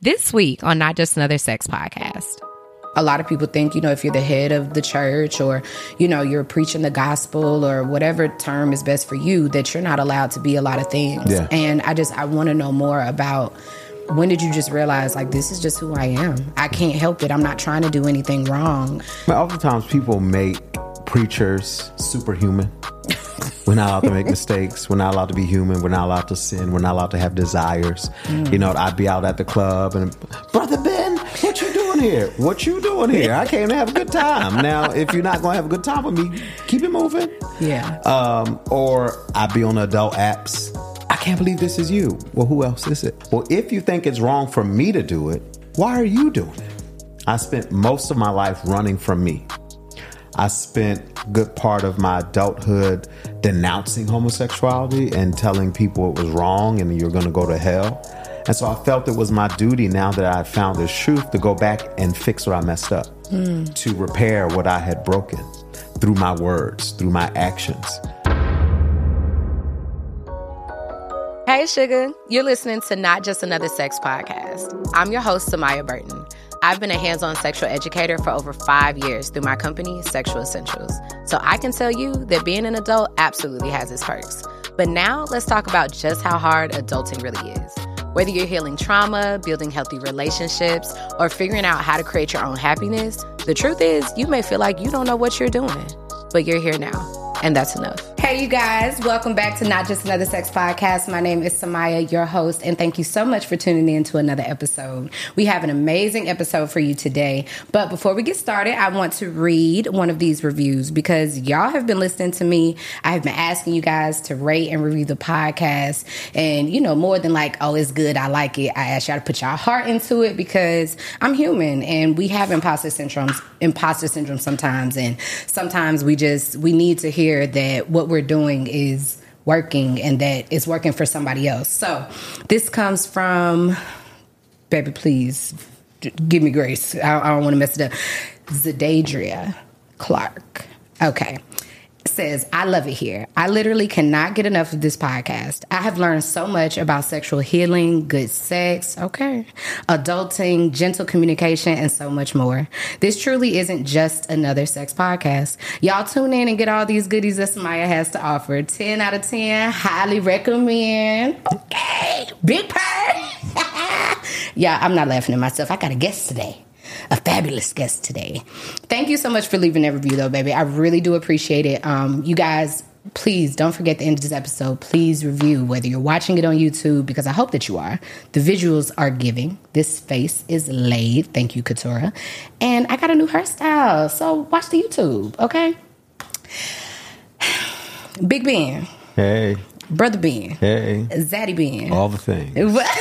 This week on Not Just Another Sex Podcast. A lot of people think, if you're the head of the church or, you're preaching the gospel or whatever term is best for you, that you're not allowed to be a lot of things. Yeah. And I want to know more about, when did you just realize, this is just who I am? I can't help it. I'm not trying to do anything wrong. But oftentimes people make preachers superhuman. We're not allowed to make mistakes. We're not allowed to be human. We're not allowed to sin. We're not allowed to have desires. I'd be out at the club and, Brother Ben, what you doing here? What you doing here? I came to have a good time. Now, if you're not going to have a good time with me, keep it moving. Yeah. Or I'd be on adult apps. I can't believe this is you. Well, who else is it? Well, if you think it's wrong for me to do it, why are you doing it? I spent most of my life running from me. I spent a good part of my adulthood denouncing homosexuality and telling people it was wrong and you're going to go to hell. And so I felt it was my duty, now that I found this truth, to go back and fix what I messed up, to repair what I had broken through my words, through my actions. Hey, sugar. You're listening to Not Just Another Sex Podcast. I'm your host, Samaya Burton. I've been a hands-on sexual educator for over 5 years through my company, Sexual Essentials. So I can tell you that being an adult absolutely has its perks. But now let's talk about just how hard adulting really is. Whether you're healing trauma, building healthy relationships, or figuring out how to create your own happiness, the truth is you may feel like you don't know what you're doing, but you're here now. And that's enough. Hey, you guys. Welcome back to Not Just Another Sex Podcast. My name is Samaya, your host, and thank you so much for tuning in to another episode. We have an amazing episode for you today. But before we get started, I want to read one of these reviews because y'all have been listening to me. I have been asking you guys to rate and review the podcast. And, more than oh, it's good, I like it. I ask y'all to put y'all heart into it because I'm human and we have imposter syndrome sometimes. And sometimes we need to hear that what we're doing is working and that it's working for somebody else. So this comes from, baby, please give me grace. I don't want to mess it up. Zadadria Clark. Okay. Says, I love it here. I literally cannot get enough of this podcast. I have learned so much about sexual healing, good sex, adulting, gentle communication, and so much more. This truly isn't just another sex podcast. Y'all tune in and get all these goodies that Samaya has to offer. 10 out of 10. Highly recommend. Okay. Big purr. Yeah, I'm not laughing at myself. I got a guest today. A fabulous guest today. Thank you so much for leaving that review, though, baby. I really do appreciate it. You guys, please don't forget the end of this episode. Please review, whether you're watching it on YouTube, because I hope that you are. The visuals are giving. This face is laid. Thank you, Katura. And I got a new hairstyle, so watch the YouTube, okay? Big Ben. Hey. Brother Ben. Hey. Zaddy Ben. All the things.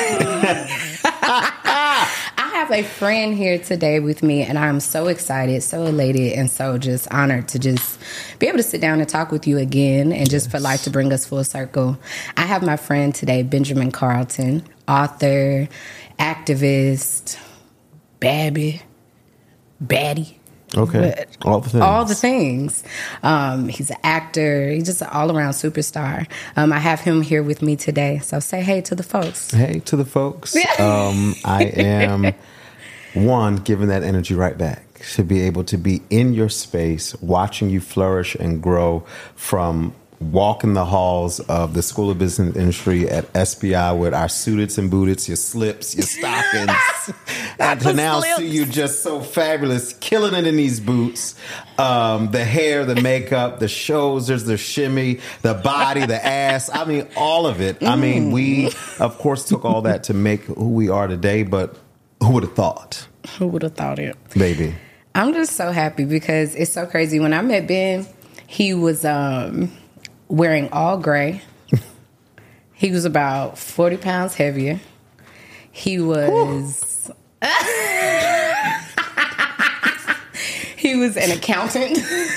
I have a friend here today with me, and I'm so excited, so elated, and so just honored to just be able to sit down and talk with you again and just for life to bring us full circle. I have my friend today, Benjamin Carlton, author, activist, baddie. Okay. All the things. All the things. He's an actor. He's just an all-around superstar. I have him here with me today. So say hey to the folks. Hey to the folks. I am, giving that energy right back. To be able to be in your space, watching you flourish and grow from walking the halls of the School of Business Industry at SBI with our suiteds and booteds, your slips, your stockings, and to now see you just so fabulous, killing it in these boots. The hair, the makeup, the shoulders, the shimmy, the body, the ass. I mean, all of it. I mean, we, of course, took all that to make who we are today, but who would have thought? Who would have thought it? Baby. I'm just so happy because it's so crazy. When I met Ben, he was wearing all gray. He was about 40 pounds heavier. He was... he was an accountant.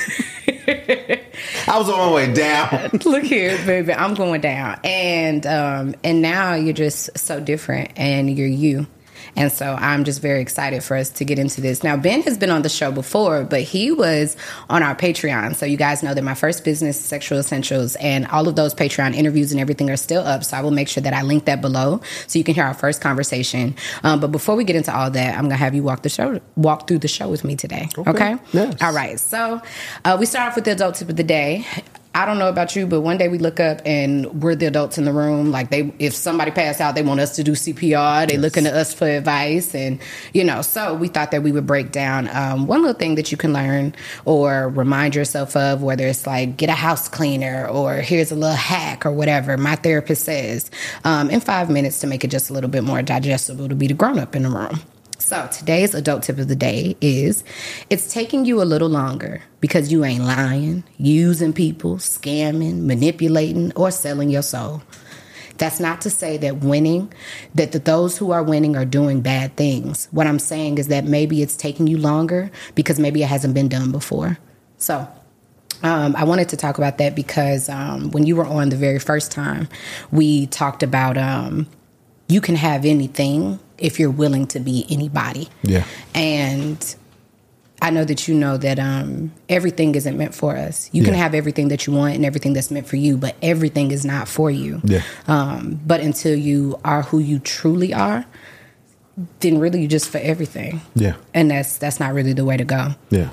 I was on my way down. Look here, baby. I'm going down. And now you're just so different and you're you. And so I'm just very excited for us to get into this. Now, Ben has been on the show before, but he was on our Patreon. So you guys know that my first business, Sexual Essentials, and all of those Patreon interviews and everything are still up. So I will make sure that I link that below so you can hear our first conversation. But before we get into all that, I'm going to have you walk through the show with me today. Okay? Yes. All right. So we start off with the adult tip of the day. I don't know about you, but one day we look up and we're the adults in the room. Like if somebody passed out, they want us to do CPR. They looking to us for advice. And, so we thought that we would break down one little thing that you can learn or remind yourself of, whether it's like get a house cleaner or here's a little hack or whatever my therapist says, in 5 minutes to make it just a little bit more digestible to be the grown up in the room. So today's adult tip of the day is it's taking you a little longer because you ain't lying, using people, scamming, manipulating, or selling your soul. That's not to say that those who are winning are doing bad things. What I'm saying is that maybe it's taking you longer because maybe it hasn't been done before. So I wanted to talk about that because when you were on the very first time, we talked about you can have anything if you're willing to be anybody. Yeah. And I know that you know that everything isn't meant for us. You can have everything that you want and everything that's meant for you, but everything is not for you. Yeah. But until you are who you truly are, then really you're just for everything. Yeah. And that's not really the way to go. Yeah.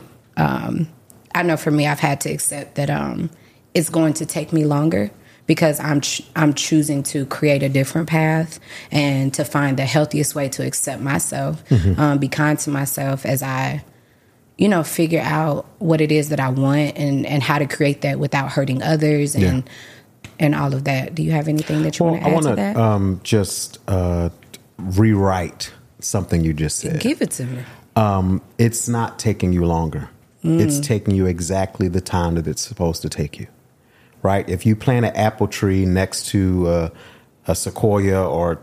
I know for me, I've had to accept that it's going to take me longer because I'm choosing to create a different path and to find the healthiest way to accept myself, be kind to myself as I, figure out what it is that I want and how to create that without hurting others and all of that. Do you have anything that you want to add to that? I want to just rewrite something you just said. Give it to me. It's not taking you longer. It's taking you exactly the time that it's supposed to take you. Right? If you plant an apple tree next to a sequoia or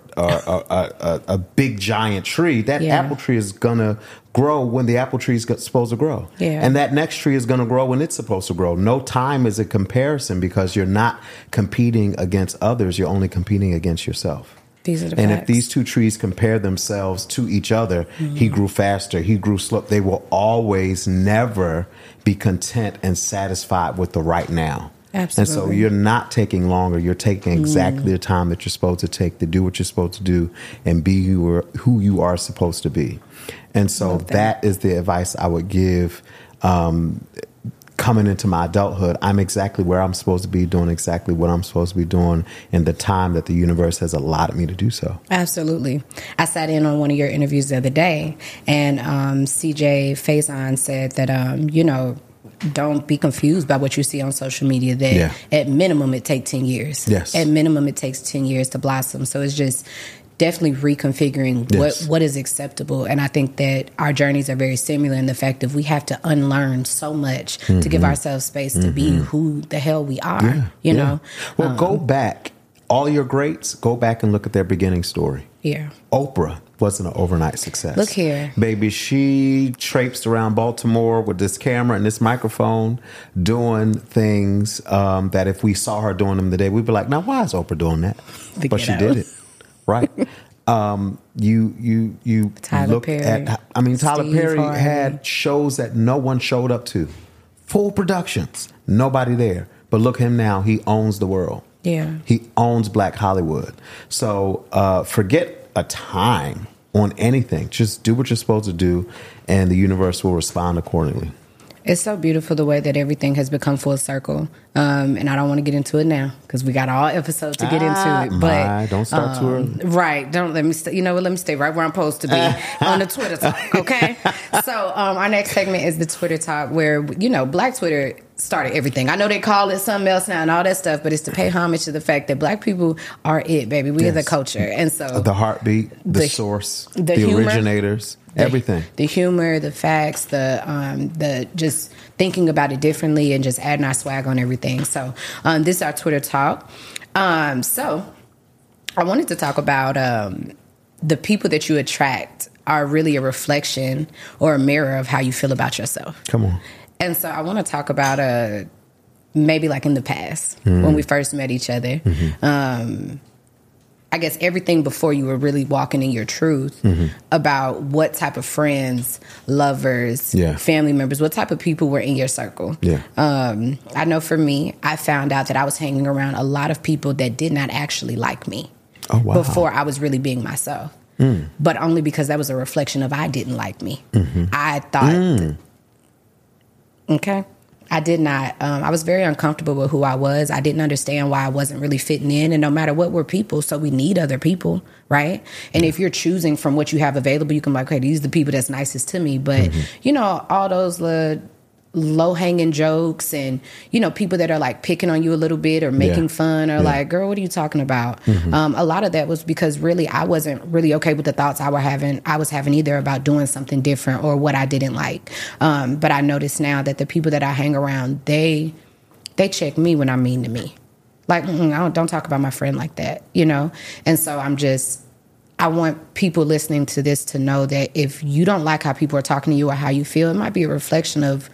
a big giant tree, that apple tree is going to grow when the apple tree is supposed to grow. Yeah. And that next tree is going to grow when it's supposed to grow. No time is a comparison because you're not competing against others. You're only competing against yourself. These are the and facts. If these two trees compare themselves to each other, he grew faster, he grew slow. They will always never be content and satisfied with the right now. Absolutely. And so you're not taking longer. You're taking exactly the time that you're supposed to take to do what you're supposed to do and be who you are supposed to be. And so that is the advice I would give coming into my adulthood. I'm exactly where I'm supposed to be, doing exactly what I'm supposed to be doing in the time that the universe has allotted me to do so. Absolutely. I sat in on one of your interviews the other day, and CJ Faison said that, don't be confused by what you see on social media, that at minimum it takes 10 years. Yes. At minimum it takes 10 years to blossom. So it's just definitely reconfiguring what is acceptable. And I think that our journeys are very similar in the fact that we have to unlearn so much to give ourselves space to be who the hell we are, you know? Well, go back. All your greats, go back and look at their beginning story. Yeah. Oprah wasn't an overnight success. Look here. Baby, she traipsed around Baltimore with this camera and this microphone doing things that if we saw her doing them today, we'd be like, now, why is Oprah doing that? But she did it. Right. You Tyler look Perry, at, Tyler Steve Perry Harvey. had shows that no one showed up to. Full productions. Nobody there. But look him now. He owns the world. Yeah. He owns Black Hollywood. So forget a time on anything. Just do what you're supposed to do, and the universe will respond accordingly. It's so beautiful the way that everything has become full circle. And I don't want to get into it now because we got all episodes to get into it. But don't start too early. Right. Don't let me you know what? Let me stay right where I'm supposed to be on the Twitter talk. Okay. So our next segment is the Twitter talk where, Black Twitter started everything. I know they call it something else now and all that stuff, but it's to pay homage to the fact that Black people are it, baby. We are the culture. And so the heartbeat, the source, the humor, originators, everything. The humor, the facts, the just thinking about it differently and just adding our swag on everything. So this is our Twitter talk. So I wanted to talk about the people that you attract are really a reflection or a mirror of how you feel about yourself. Come on. And so I want to talk about maybe like in the past when we first met each other. I guess everything before you were really walking in your truth about what type of friends, lovers, family members, what type of people were in your circle. Yeah. I know for me, I found out that I was hanging around a lot of people that did not actually like me before I was really being myself. But only because that was a reflection of I didn't like me. I thought, okay. I did not. I was very uncomfortable with who I was. I didn't understand why I wasn't really fitting in. And no matter what, we're people, so we need other people, right? And if you're choosing from what you have available, you can be like, okay, these are the people that's nicest to me. But, you know, all those low-hanging jokes and, you know, people that are like picking on you a little bit or making fun or like, girl, what are you talking about? A lot of that was because really I wasn't really okay with the thoughts I was having either about doing something different or what I didn't like. But I notice now that the people that I hang around, they check me when I'm mean to me. Like, don't talk about my friend like that, you know? And so I want people listening to this to know that if you don't like how people are talking to you or how you feel, it might be a reflection of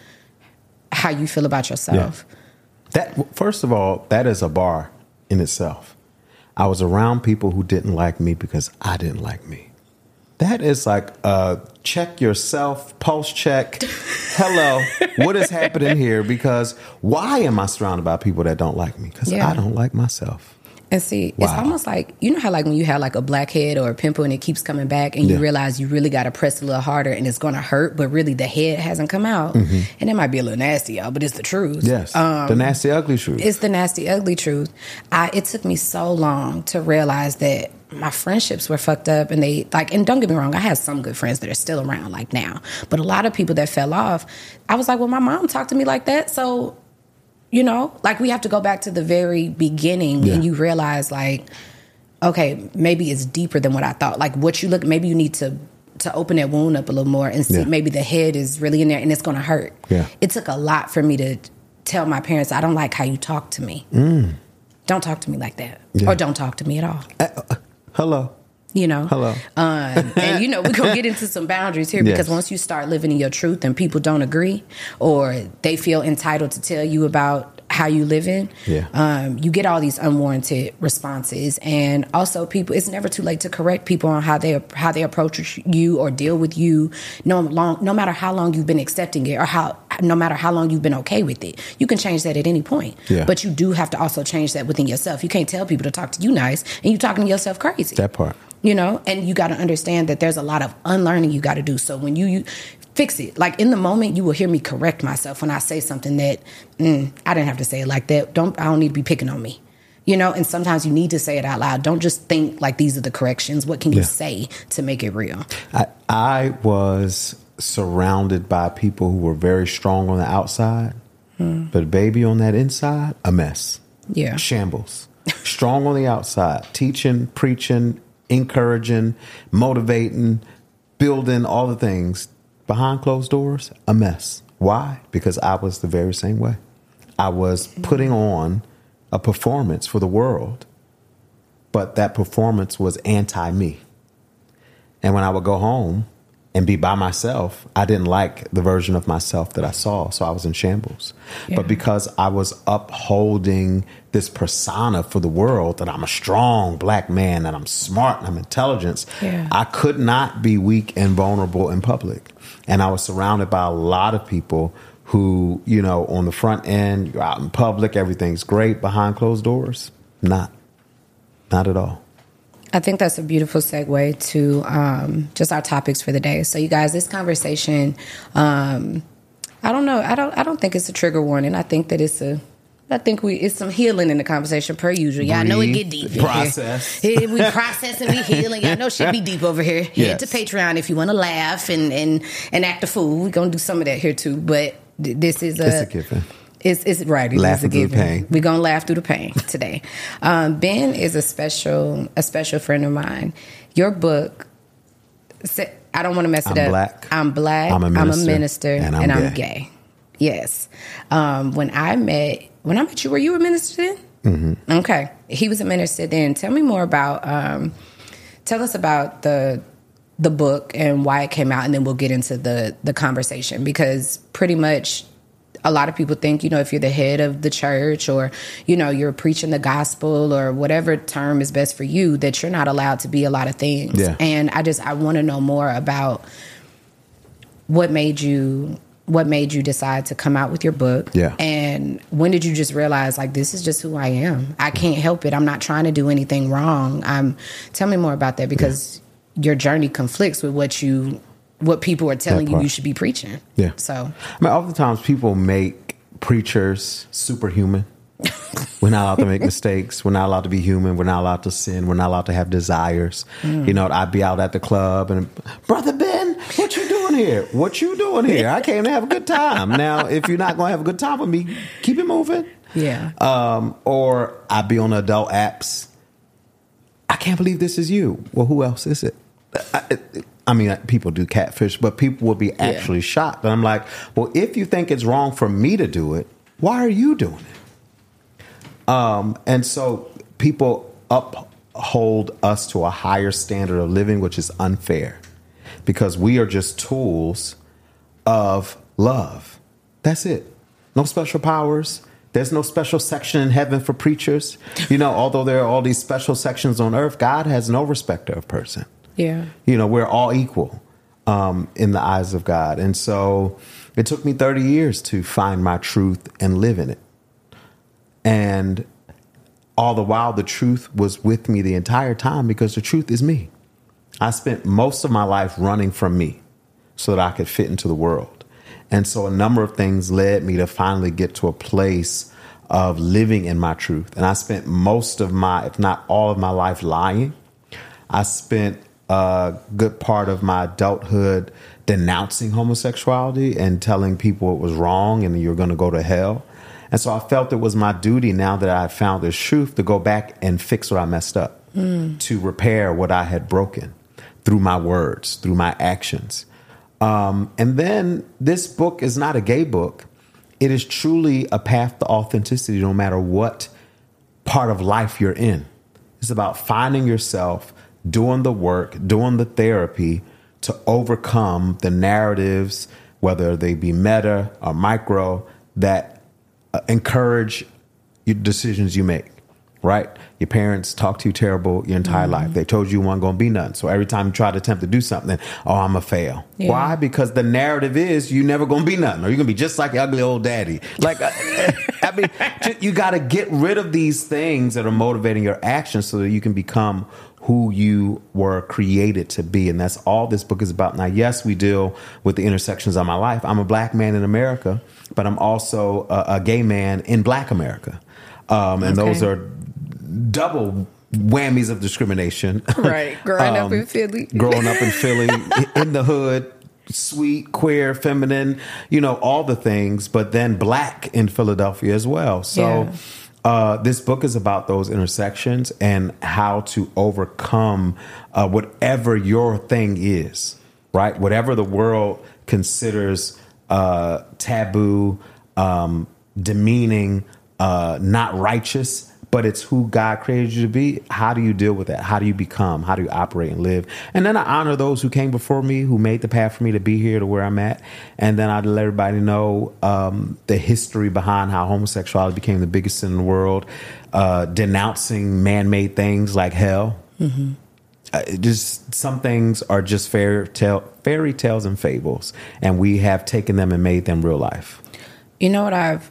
how you feel about yourself. That, first of all, that is a bar in itself. I was around people who didn't like me because I didn't like me. That is like check yourself, pulse check. Hello, what is happening here? Because why am I surrounded by people that don't like me? Because I don't like myself. And see, it's almost like, you know how like when you have like a blackhead or a pimple and it keeps coming back and you realize you really got to press a little harder and it's going to hurt, but really the head hasn't come out. And it might be a little nasty, y'all, but it's the truth. Yes, the nasty, ugly truth. It's the nasty, ugly truth. It took me so long to realize that my friendships were fucked up and and don't get me wrong, I have some good friends that are still around like now, but a lot of people that fell off, I was like, well, my mom talked to me like that, so... You know, like we have to go back to the very beginning and you realize like, okay, maybe it's deeper than what I thought. Like what you look, maybe you need to open that wound up a little more and see maybe the head is really in there and it's going to hurt. Yeah. It took a lot for me to tell my parents, I don't like how you talk to me. Don't talk to me like that. Or don't talk to me at all. Hello. You know? Hello. And, you know, we're going to get into some boundaries here because once you start living in your truth and people don't agree or they feel entitled to tell you about how you live in, you get all these unwarranted responses. And also people, it's never too late to correct people on how they approach you or deal with you, no matter how long you've been accepting it or no matter how long you've been okay with it. You can change that at any point. But you do have to also change that within yourself. You can't tell people to talk to you nice and you talking to yourself crazy. That part. You know, and you got to understand that there's a lot of unlearning you got to do. So when you fix it, like in the moment, you will hear me correct myself when I say something that I didn't have to say it like that. I don't need to be picking on me, you know. And sometimes you need to say it out loud. Don't just think like these are the corrections. What can you say to make it real? I was surrounded by people who were very strong on the outside, but baby on that inside, a mess. Yeah, shambles. Strong on the outside, teaching, preaching, encouraging, motivating, building, all the things. Behind closed doors, a mess. Why? Because I was the very same way. I was putting on a performance for the world, but that performance was anti-me. And when I would go home and be by myself, I didn't like the version of myself that I saw, so I was in shambles. But because I was upholding this persona for the world, that I'm a strong black man, that I'm smart and I'm intelligent, I could not be weak and vulnerable in public. And I was surrounded by a lot of people who, you know, on the front end, you're out in public, everything's great. Behind closed doors, not at all. I think that's a beautiful segue to just our topics for the day. So, you guys, this conversation, I don't know. I don't think it's a trigger warning. I think that it's some healing in the conversation per usual. Y'all know it get deep. Process. Here. We processing, we healing. Y'all know shit be deep over here. Head to Patreon if you want to laugh and act a fool. We're gonna do some of that here too. But this is it's a given. It's right. Laughing through the pain. We're gonna laugh through the pain today. Ben is a special friend of mine. Your book. I don't want to mess it up. Black. I'm black. I'm a minister, and I'm gay. Yes. When I met you, were you a minister then? Okay. He was a minister then. Tell me more about. Tell us about the book and why it came out, and then we'll get into the conversation, because pretty much a lot of people think, if you're the head of the church or, you're preaching the gospel or whatever term is best for you, that you're not allowed to be a lot of things. Yeah. And I want to know more about what made you decide to come out with your book. Yeah. And when did you just realize, like, this is just who I am? I can't help it. I'm not trying to do anything wrong. Tell me more about that, because your journey conflicts with what people are telling you should be preaching. Yeah. So, oftentimes people make preachers superhuman. We're not allowed to make mistakes. We're not allowed to be human. We're not allowed to sin. We're not allowed to have desires. I'd be out at the club and, Brother Ben, what you doing here? What you doing here? I came to have a good time. Now, if you're not going to have a good time with me, keep it moving. Yeah. Or I'd be on adult apps. I can't believe this is you. Well, who else is it? People do catfish, but people will be actually shocked. And I'm like, well, if you think it's wrong for me to do it, why are you doing it? And so people uphold us to a higher standard of living, which is unfair, because we are just tools of love. That's it. No special powers. There's no special section in heaven for preachers. Although there are all these special sections on earth, God has no respecter of person. Yeah. We're all equal in the eyes of God. And so it took me 30 years to find my truth and live in it. And all the while, the truth was with me the entire time, because the truth is me. I spent most of my life running from me so that I could fit into the world. And so a number of things led me to finally get to a place of living in my truth. And I spent most of if not all of my life lying. I spent a good part of my adulthood denouncing homosexuality and telling people it was wrong and you're going to go to hell. And so I felt it was my duty, now that I had found this truth, to go back and fix what I messed up, to repair what I had broken through my words, through my actions. And then this book is not a gay book. It is truly a path to authenticity, no matter what part of life you're in. It's about finding yourself, doing the work, doing the therapy to overcome the narratives, whether they be meta or micro, that encourage your decisions you make, right? Your parents talk to you terrible your entire life. They told you weren't going to be nothing. So every time you try to attempt to do something, I'm going to fail. Yeah. Why? Because the narrative is you never going to be nothing, or you're going to be just like your ugly old daddy. Like, you got to get rid of these things that are motivating your actions so that you can become who you were created to be. And that's all this book is about. Now, yes, we deal with the intersections of my life. I'm a black man in America, but I'm also a gay man in Black America. And those are double whammies of discrimination. Right. Growing up in Philly, in the hood, sweet, queer, feminine, all the things, but then Black in Philadelphia as well. So this book is about those intersections and how to overcome whatever your thing is, right? Whatever the world considers taboo, demeaning, not righteous, but it's who God created you to be. How do you deal with that? How do you become? How do you operate and live? And then I honor those who came before me, who made the path for me to be here to where I'm at. And then I let everybody know the history behind how homosexuality became the biggest sin in the world, denouncing man-made things like hell. Just some things are just fairy tales and fables, and we have taken them and made them real life. You know what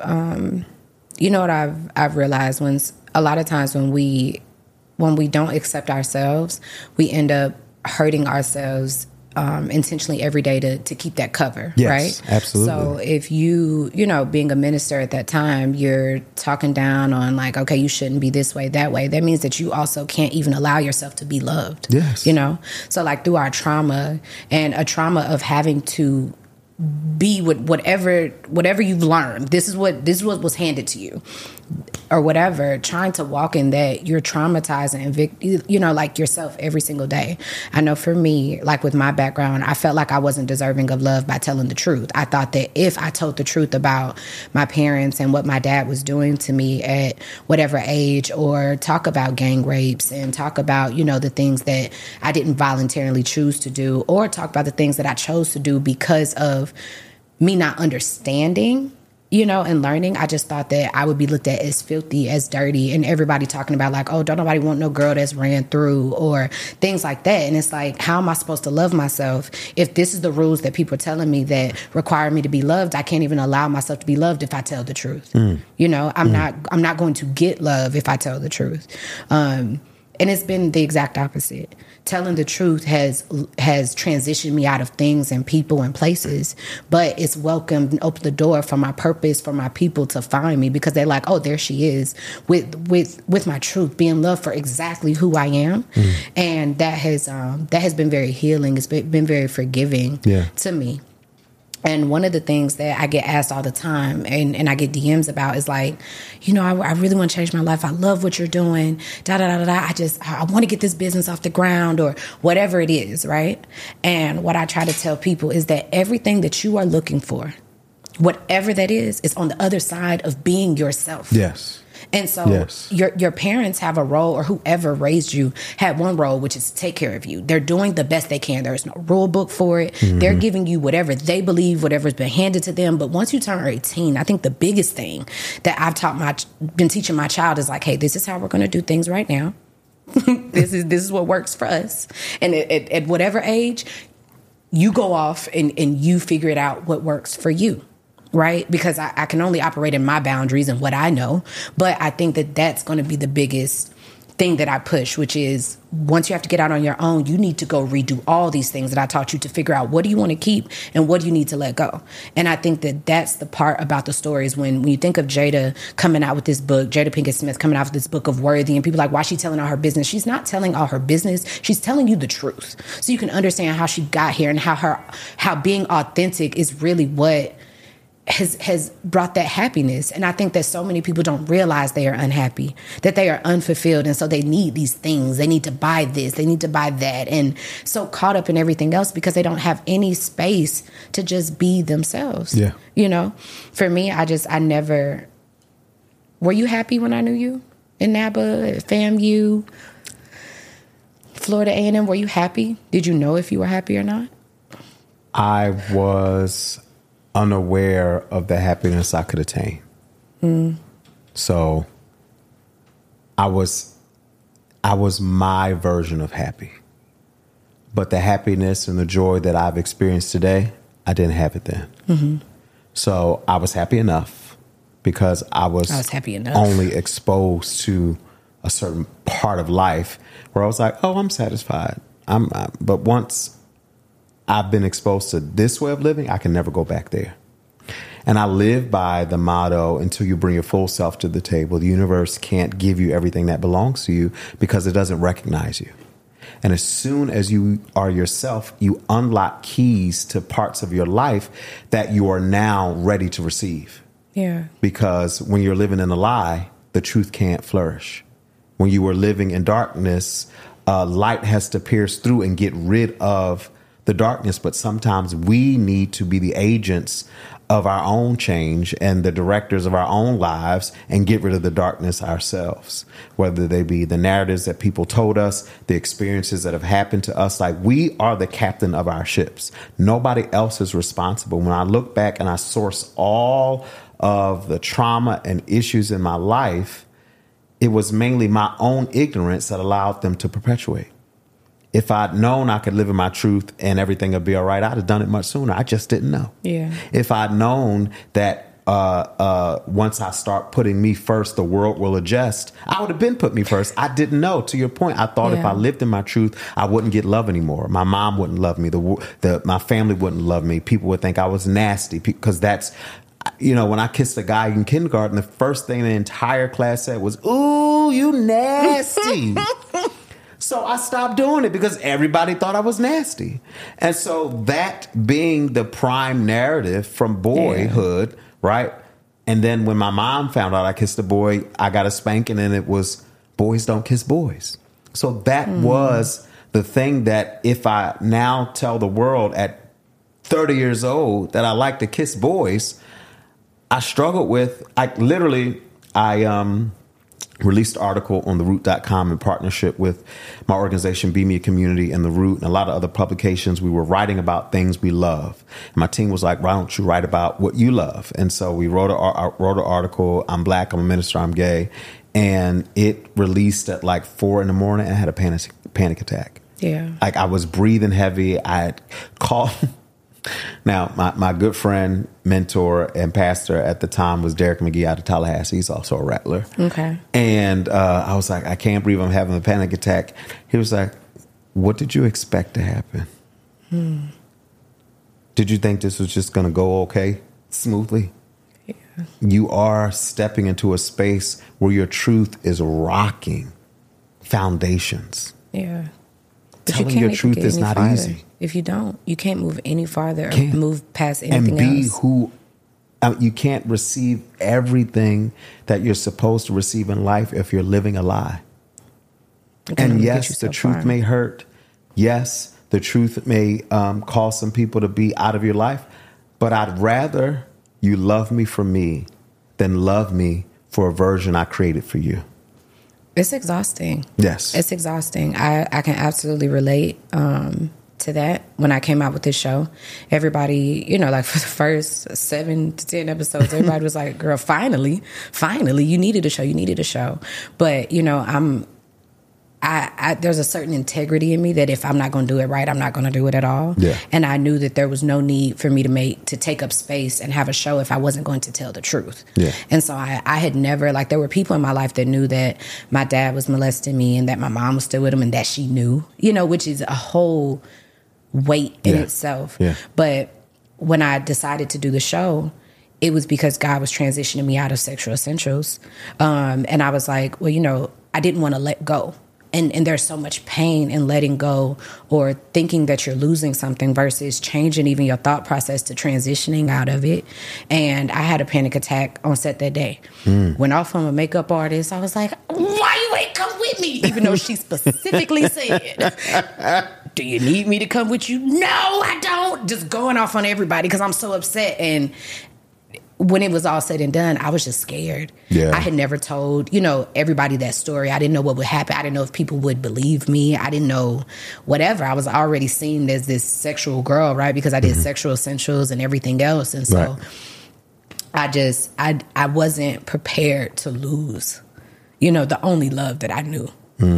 I've realized, when a lot of times when we don't accept ourselves, we end up hurting ourselves intentionally every day to keep that cover, yes, right? Absolutely. So if you being a minister at that time, you're talking down on like, okay, you shouldn't be this way, that way. That means that you also can't even allow yourself to be loved. Yes. So like through our trauma, and a trauma of having to be with whatever you've learned. This is what was handed to you, or whatever. Trying to walk in that, you're traumatizing, like yourself every single day. I know for me, like with my background, I felt like I wasn't deserving of love by telling the truth. I thought that if I told the truth about my parents and what my dad was doing to me at whatever age, or talk about gang rapes and talk about, the things that I didn't voluntarily choose to do, or talk about the things that I chose to do because of me not understanding, and learning, I just thought that I would be looked at as filthy, as dirty, and everybody talking about like, oh, don't nobody want no girl that's ran through or things like that. And it's like, how am I supposed to love myself if this is the rules that people are telling me that require me to be loved? I can't even allow myself to be loved if I tell the truth. I'm not going to get love if I tell the truth. And it's been the exact opposite. Telling the truth has transitioned me out of things and people and places, but it's welcomed and opened the door for my purpose, for my people to find me, because they're like, oh, there she is with my truth, being loved for exactly who I am. And that has been very healing. It's been very forgiving to me. And one of the things that I get asked all the time and I get DMs about is like, I really want to change my life. I love what you're doing. I want to get this business off the ground or whatever it is, right? And what I try to tell people is that everything that you are looking for, whatever that is on the other side of being yourself. Yes. And so your parents have a role, or whoever raised you had one role, which is to take care of you. They're doing the best they can. There's no rule book for it. They're giving you whatever they believe, whatever's been handed to them. But once you turn 18, I think the biggest thing that I've been teaching my child is like, hey, this is how we're going to do things right now. This is what works for us. And at whatever age, you go off and you figure it out what works for you. Right? Because I can only operate in my boundaries and what I know. But I think that that's going to be the biggest thing that I push, which is once you have to get out on your own, you need to go redo all these things that I taught you to figure out what do you want to keep and what do you need to let go. And I think that that's the part about the stories when you think of Jada coming out with this book, Jada Pinkett Smith coming out with this book of Worthy, and people are like, why is she telling all her business? She's not telling all her business. She's telling you the truth. So you can understand how she got here and how being authentic is really what has brought that happiness. And I think that so many people don't realize they are unhappy, that they are unfulfilled. And so they need these things. They need to buy this. They need to buy that. And so caught up in everything else because they don't have any space to just be themselves. Yeah. For me, I never... Were you happy when I knew you? In NABA, FAMU, Florida A&M, were you happy? Did you know if you were happy or not? I was unaware of the happiness I could attain. So I was my version of happy. But the happiness and the joy that I've experienced today, I didn't have it then. So I was happy enough because I was happy enough. Only exposed to a certain part of life where I was like, oh, I'm satisfied. But once I've been exposed to this way of living, I can never go back there. And I live by the motto, until you bring your full self to the table, the universe can't give you everything that belongs to you because it doesn't recognize you. And as soon as you are yourself, you unlock keys to parts of your life that you are now ready to receive. Yeah. Because when you're living in a lie, the truth can't flourish. When you are living in darkness, light has to pierce through and get rid of the darkness. But sometimes we need to be the agents of our own change and the directors of our own lives and get rid of the darkness ourselves, whether they be the narratives that people told us, the experiences that have happened to us. Like, we are the captain of our ships. Nobody else is responsible. When I look back and I source all of the trauma and issues in my life, it was mainly my own ignorance that allowed them to perpetuate. If I'd known I could live in my truth and everything would be all right, I'd have done it much sooner. I just didn't know. Yeah. If I'd known that once I start putting me first, the world will adjust, I would have been put me first. I didn't know. To your point, I thought if I lived in my truth, I wouldn't get love anymore. My mom wouldn't love me. My family wouldn't love me. People would think I was nasty because that's, when I kissed a guy in kindergarten, the first thing the entire class said was, "Ooh, you nasty." So I stopped doing it because everybody thought I was nasty. And so that being the prime narrative from boyhood, right? And then when my mom found out I kissed a boy, I got a spanking, and it was, boys don't kiss boys. So that was the thing that if I now tell the world at 30 years old that I like to kiss boys, I struggled with. I released an article on TheRoot.com in partnership with my organization, Be Me Community, and The Root, and a lot of other publications. We were writing about things we love. And my team was like, why don't you write about what you love? And so we wrote an article. I'm Black, I'm a minister, I'm gay. And it released at like 4 a.m. and I had a panic attack. Yeah. Like I was breathing heavy. I had called... Now, my good friend, mentor, and pastor at the time was Derek McGee out of Tallahassee. He's also a rattler. Okay. And I was like, I can't breathe. I'm having a panic attack. He was like, what did you expect to happen? Did you think this was just going to go okay, smoothly? Yeah. You are stepping into a space where your truth is rocking foundations. Yeah. But telling your truth is not easy. If you don't, you can't move any farther or move past anything and be else. Who you can't receive everything that you're supposed to receive in life if you're living a lie. And yes, the truth may hurt. Yes, the truth may cause some people to be out of your life. But I'd rather you love me for me than love me for a version I created for you. It's exhausting. Yes. It's exhausting. I can absolutely relate to that. When I came out with this show, everybody, like for the first 7 to 10 episodes, everybody was like, girl, finally, you needed a show. But, there's a certain integrity in me that if I'm not going to do it right, I'm not going to do it at all. Yeah. And I knew that there was no need for me to take up space and have a show if I wasn't going to tell the truth. Yeah. And so I had never, there were people in my life that knew that my dad was molesting me and that my mom was still with him and that she knew, which is a whole weight in itself. Yeah. But when I decided to do the show, it was because God was transitioning me out of Sexual Essentials. And I was like, well, I didn't want to let go. And there's so much pain in letting go or thinking that you're losing something versus changing even your thought process to transitioning out of it. And I had a panic attack on set that day. Went off on a makeup artist. I was like, why you ain't come with me? Even though she specifically said, do you need me to come with you? No, I don't. Just going off on everybody because I'm so upset. And when it was all said and done, I was just scared. Yeah. I had never told, everybody that story. I didn't know what would happen. I didn't know if people would believe me. I didn't know whatever. I was already seen as this sexual girl, right? Because I did Sexual Essentials and everything else. And so I wasn't prepared to lose, the only love that I knew,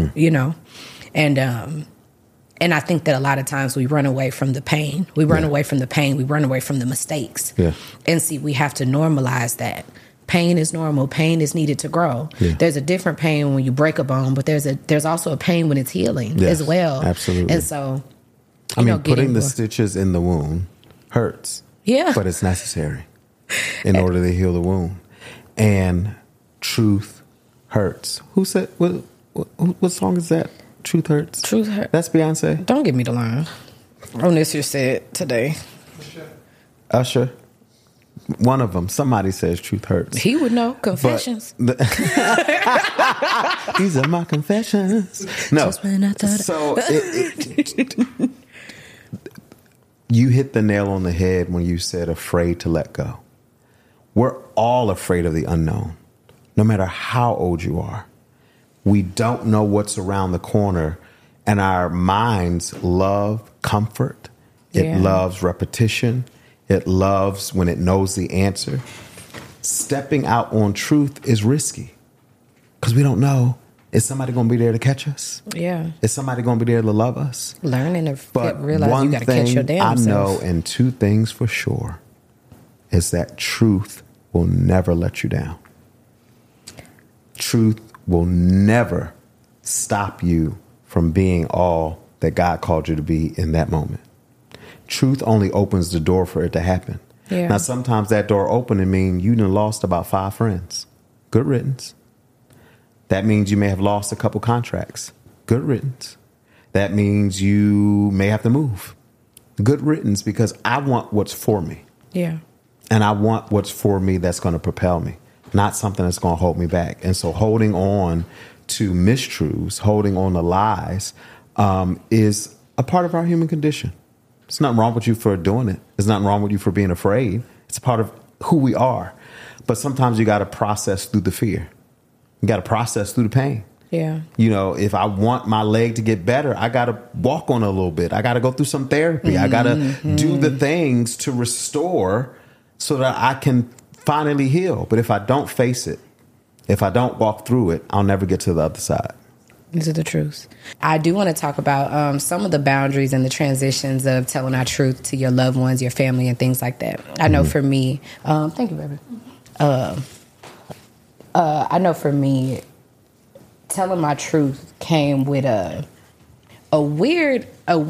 And I think that a lot of times we run away from the pain. We run away from the pain. We run away from the mistakes. Yeah. And see, we have to normalize that. Pain is normal. Pain is needed to grow. Yeah. There's a different pain when you break a bone, but there's also a pain when it's healing as well. Absolutely. And so, putting the stitches in the wound hurts. Yeah. But it's necessary in order to heal the wound. And truth hurts. Who said, what song is that? Truth Hurts. Truth Hurts. That's Beyonce. Don't give me the line. Onisha said today. Usher. One of them. Somebody says Truth Hurts. He would know. Confessions. These are my confessions. No. Just when I thought so you hit the nail on the head when you said afraid to let go. We're all afraid of the unknown, no matter how old you are. We don't know what's around the corner, and our minds love comfort. It loves repetition. It loves when it knows the answer. Stepping out on truth is risky because we don't know. Is somebody going to be there to catch us? Yeah. Is somebody going to be there to love us? Learning to realize you got to catch your damn self. I know, and two things for sure, is that truth will never let you down. Truth will never stop you from being all that God called you to be in that moment. Truth only opens the door for it to happen. Yeah. Now, sometimes that door opening means you done lost about 5 friends. Good riddance. That means you may have lost a couple contracts. Good riddance. That means you may have to move. Good riddance, because I want what's for me. Yeah. And I want what's for me that's going to propel me, not something that's going to hold me back. And so holding on to mistruths, holding on to lies, is a part of our human condition. There's nothing wrong with you for doing it. There's nothing wrong with you for being afraid. It's a part of who we are. But sometimes you got to process through the fear. You got to process through the pain. Yeah. You know, if I want my leg to get better, I got to walk on it a little bit. I got to go through some therapy. I got to do the things to restore so that I can finally heal. But if I don't face it, if I don't walk through it, I'll never get to the other side. These are the truths. I do want to talk about some of the boundaries and the transitions of telling our truth to your loved ones, your family, and things like that. I know for me, thank you, baby. I know for me, telling my truth came with a weird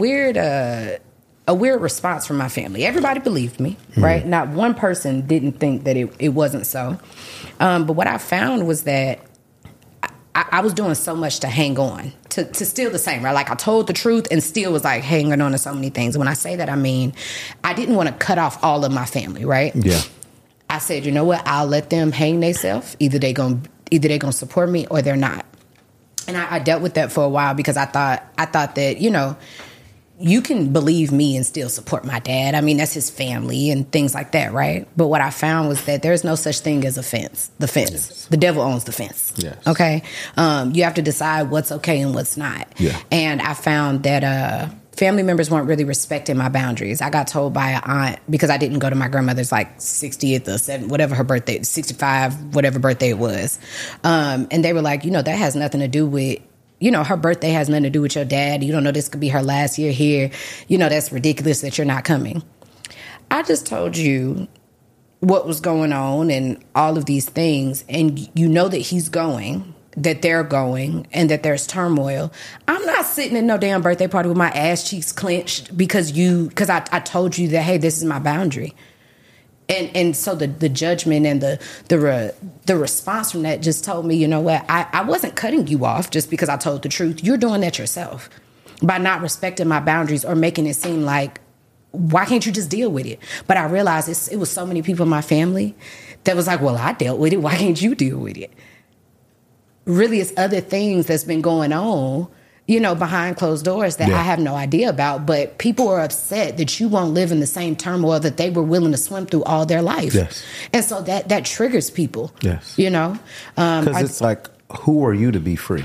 response from my family. Everybody believed me, right? Not one person didn't think that it wasn't so. But what I found was that I was doing so much to hang on, to still the same, right? Like I told the truth and still was like hanging on to so many things. When I say that, I mean, I didn't want to cut off all of my family, right? Yeah. I said, you know what? I'll let them hang themselves. Either they gonna support me or they're not. And I dealt with that for a while because I thought that, you know, you can believe me and still support my dad. I mean, that's his family and things like that, right? But what I found was that there's no such thing as the fence. Yes. The devil owns the fence. Yes. Okay? You have to decide what's okay and what's not. Yeah. And I found that family members weren't really respecting my boundaries. I got told by an aunt, because I didn't go to my grandmother's like 60th or 70th, whatever her birthday, 65, whatever birthday it was. And they were like, you know, that has nothing to do with, you know, her birthday has nothing to do with your dad. You don't know this could be her last year here. You know, that's ridiculous that you're not coming. I just told you what was going on and all of these things. And you know that he's going, that they're going, and that there's turmoil. I'm not sitting at no damn birthday party with my ass cheeks clenched because I told you that, hey, this is my boundary. And so the judgment and the response from that just told me, you know what, I wasn't cutting you off just because I told the truth. You're doing that yourself by not respecting my boundaries or making it seem like, why can't you just deal with it? But I realized it was so many people in my family that was like, well, I dealt with it. Why can't you deal with it? Really, it's other things that's been going on, you know, behind closed doors that I have no idea about. But people are upset that you won't live in the same turmoil that they were willing to swim through all their life. Yes. And so that triggers people. Yes. You know? Because it's like, who are you to be free?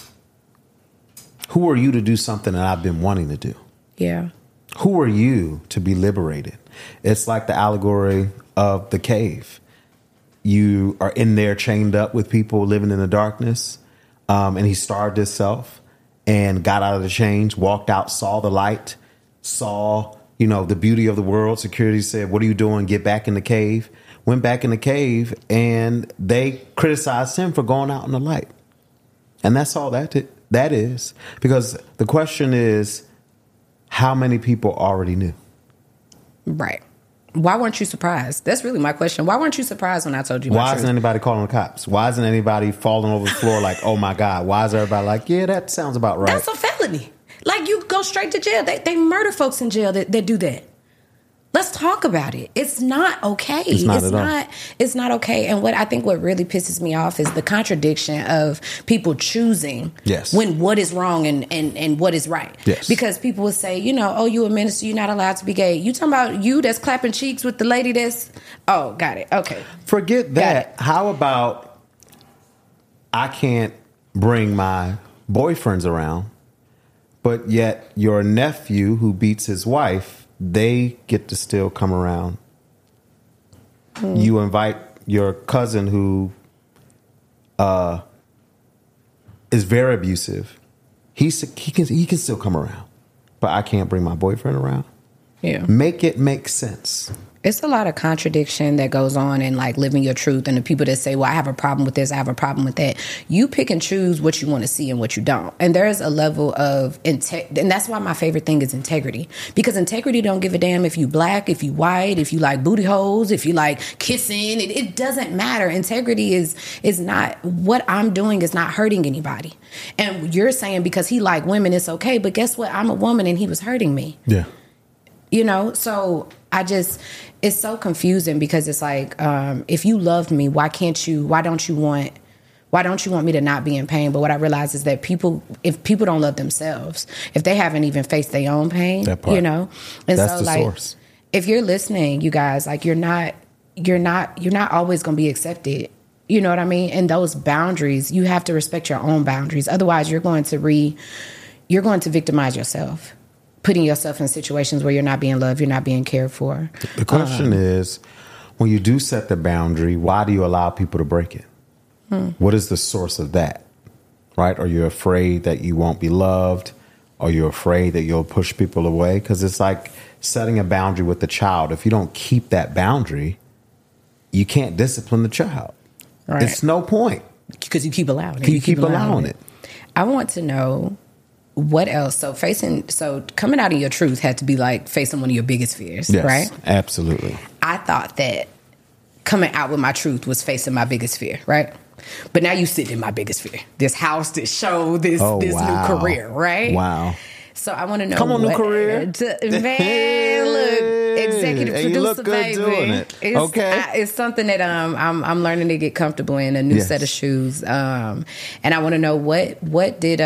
Who are you to do something that I've been wanting to do? Yeah. Who are you to be liberated? It's like the allegory of the cave. You are in there chained up with people living in the darkness, and he starved himself and got out of the chains, walked out, saw the light, saw, you know, the beauty of the world. Security said, what are you doing? Get back in the cave. Went back in the cave, and they criticized him for going out in the light. And that's all that is. Because the question is, how many people already knew? Right. Why weren't you surprised? That's really my question. Why weren't you surprised when I told you? Why isn't anybody calling the cops? Why isn't anybody falling over the floor like, oh my God? Why is everybody like, yeah, that sounds about right? That's a felony. Like, you go straight to jail. They murder folks in jail that do that. Let's talk about it. It's not okay. It's not okay. And what really pisses me off is the contradiction of people choosing when what is wrong and what is right. Yes. Because people will say, you know, oh, you a minister, you're not allowed to be gay. You talking about you that's clapping cheeks with the lady that's, oh, got it. Okay. Forget that. How about I can't bring my boyfriends around, but yet your nephew who beats his wife, they get to still come around. You invite your cousin who is very abusive. He can still come around, but I can't bring my boyfriend around. Yeah, make it make sense. It's a lot of contradiction that goes on in like living your truth, and the people that say, well, I have a problem with this, I have a problem with that. You pick and choose what you want to see and what you don't. And there's a level of and that's why my favorite thing is integrity, because integrity don't give a damn if you black, if you white, if you like booty holes, if you like kissing. It doesn't matter. Integrity is not, what I'm doing is not hurting anybody. And you're saying because he like women, it's okay. But guess what? I'm a woman and he was hurting me. Yeah. You know, so it's so confusing because it's like, if you loved me, why don't you want me to not be in pain? But what I realize is that if people don't love themselves, if they haven't even faced their own pain, you know, and that's so the source. If you're listening, you guys, like you're not always going to be accepted You know what I mean? And those boundaries, you have to respect your own boundaries. Otherwise, you're going to victimize yourself, putting yourself in situations where you're not being loved, you're not being cared for. The question is, when you do set the boundary, why do you allow people to break it? What is the source of that? Right? Are you afraid that you won't be loved? Are you afraid that you'll push people away? Because it's like setting a boundary with the child. If you don't keep that boundary, you can't discipline the child. Right. It's no point. Because you keep allowing it. You keep allowing it. I want to know what else. So coming out of your truth had to be like facing one of your biggest fears, yes, right? Absolutely. I thought that coming out with my truth was facing my biggest fear, right? But now you sit in my biggest fear. This house, this show, this new career, right? Wow. So I want to know. Come on, new career. Man, look, executive producer, you look good baby. Doing it. It's something that I'm learning to get comfortable in, a new set of shoes. And I want to know what did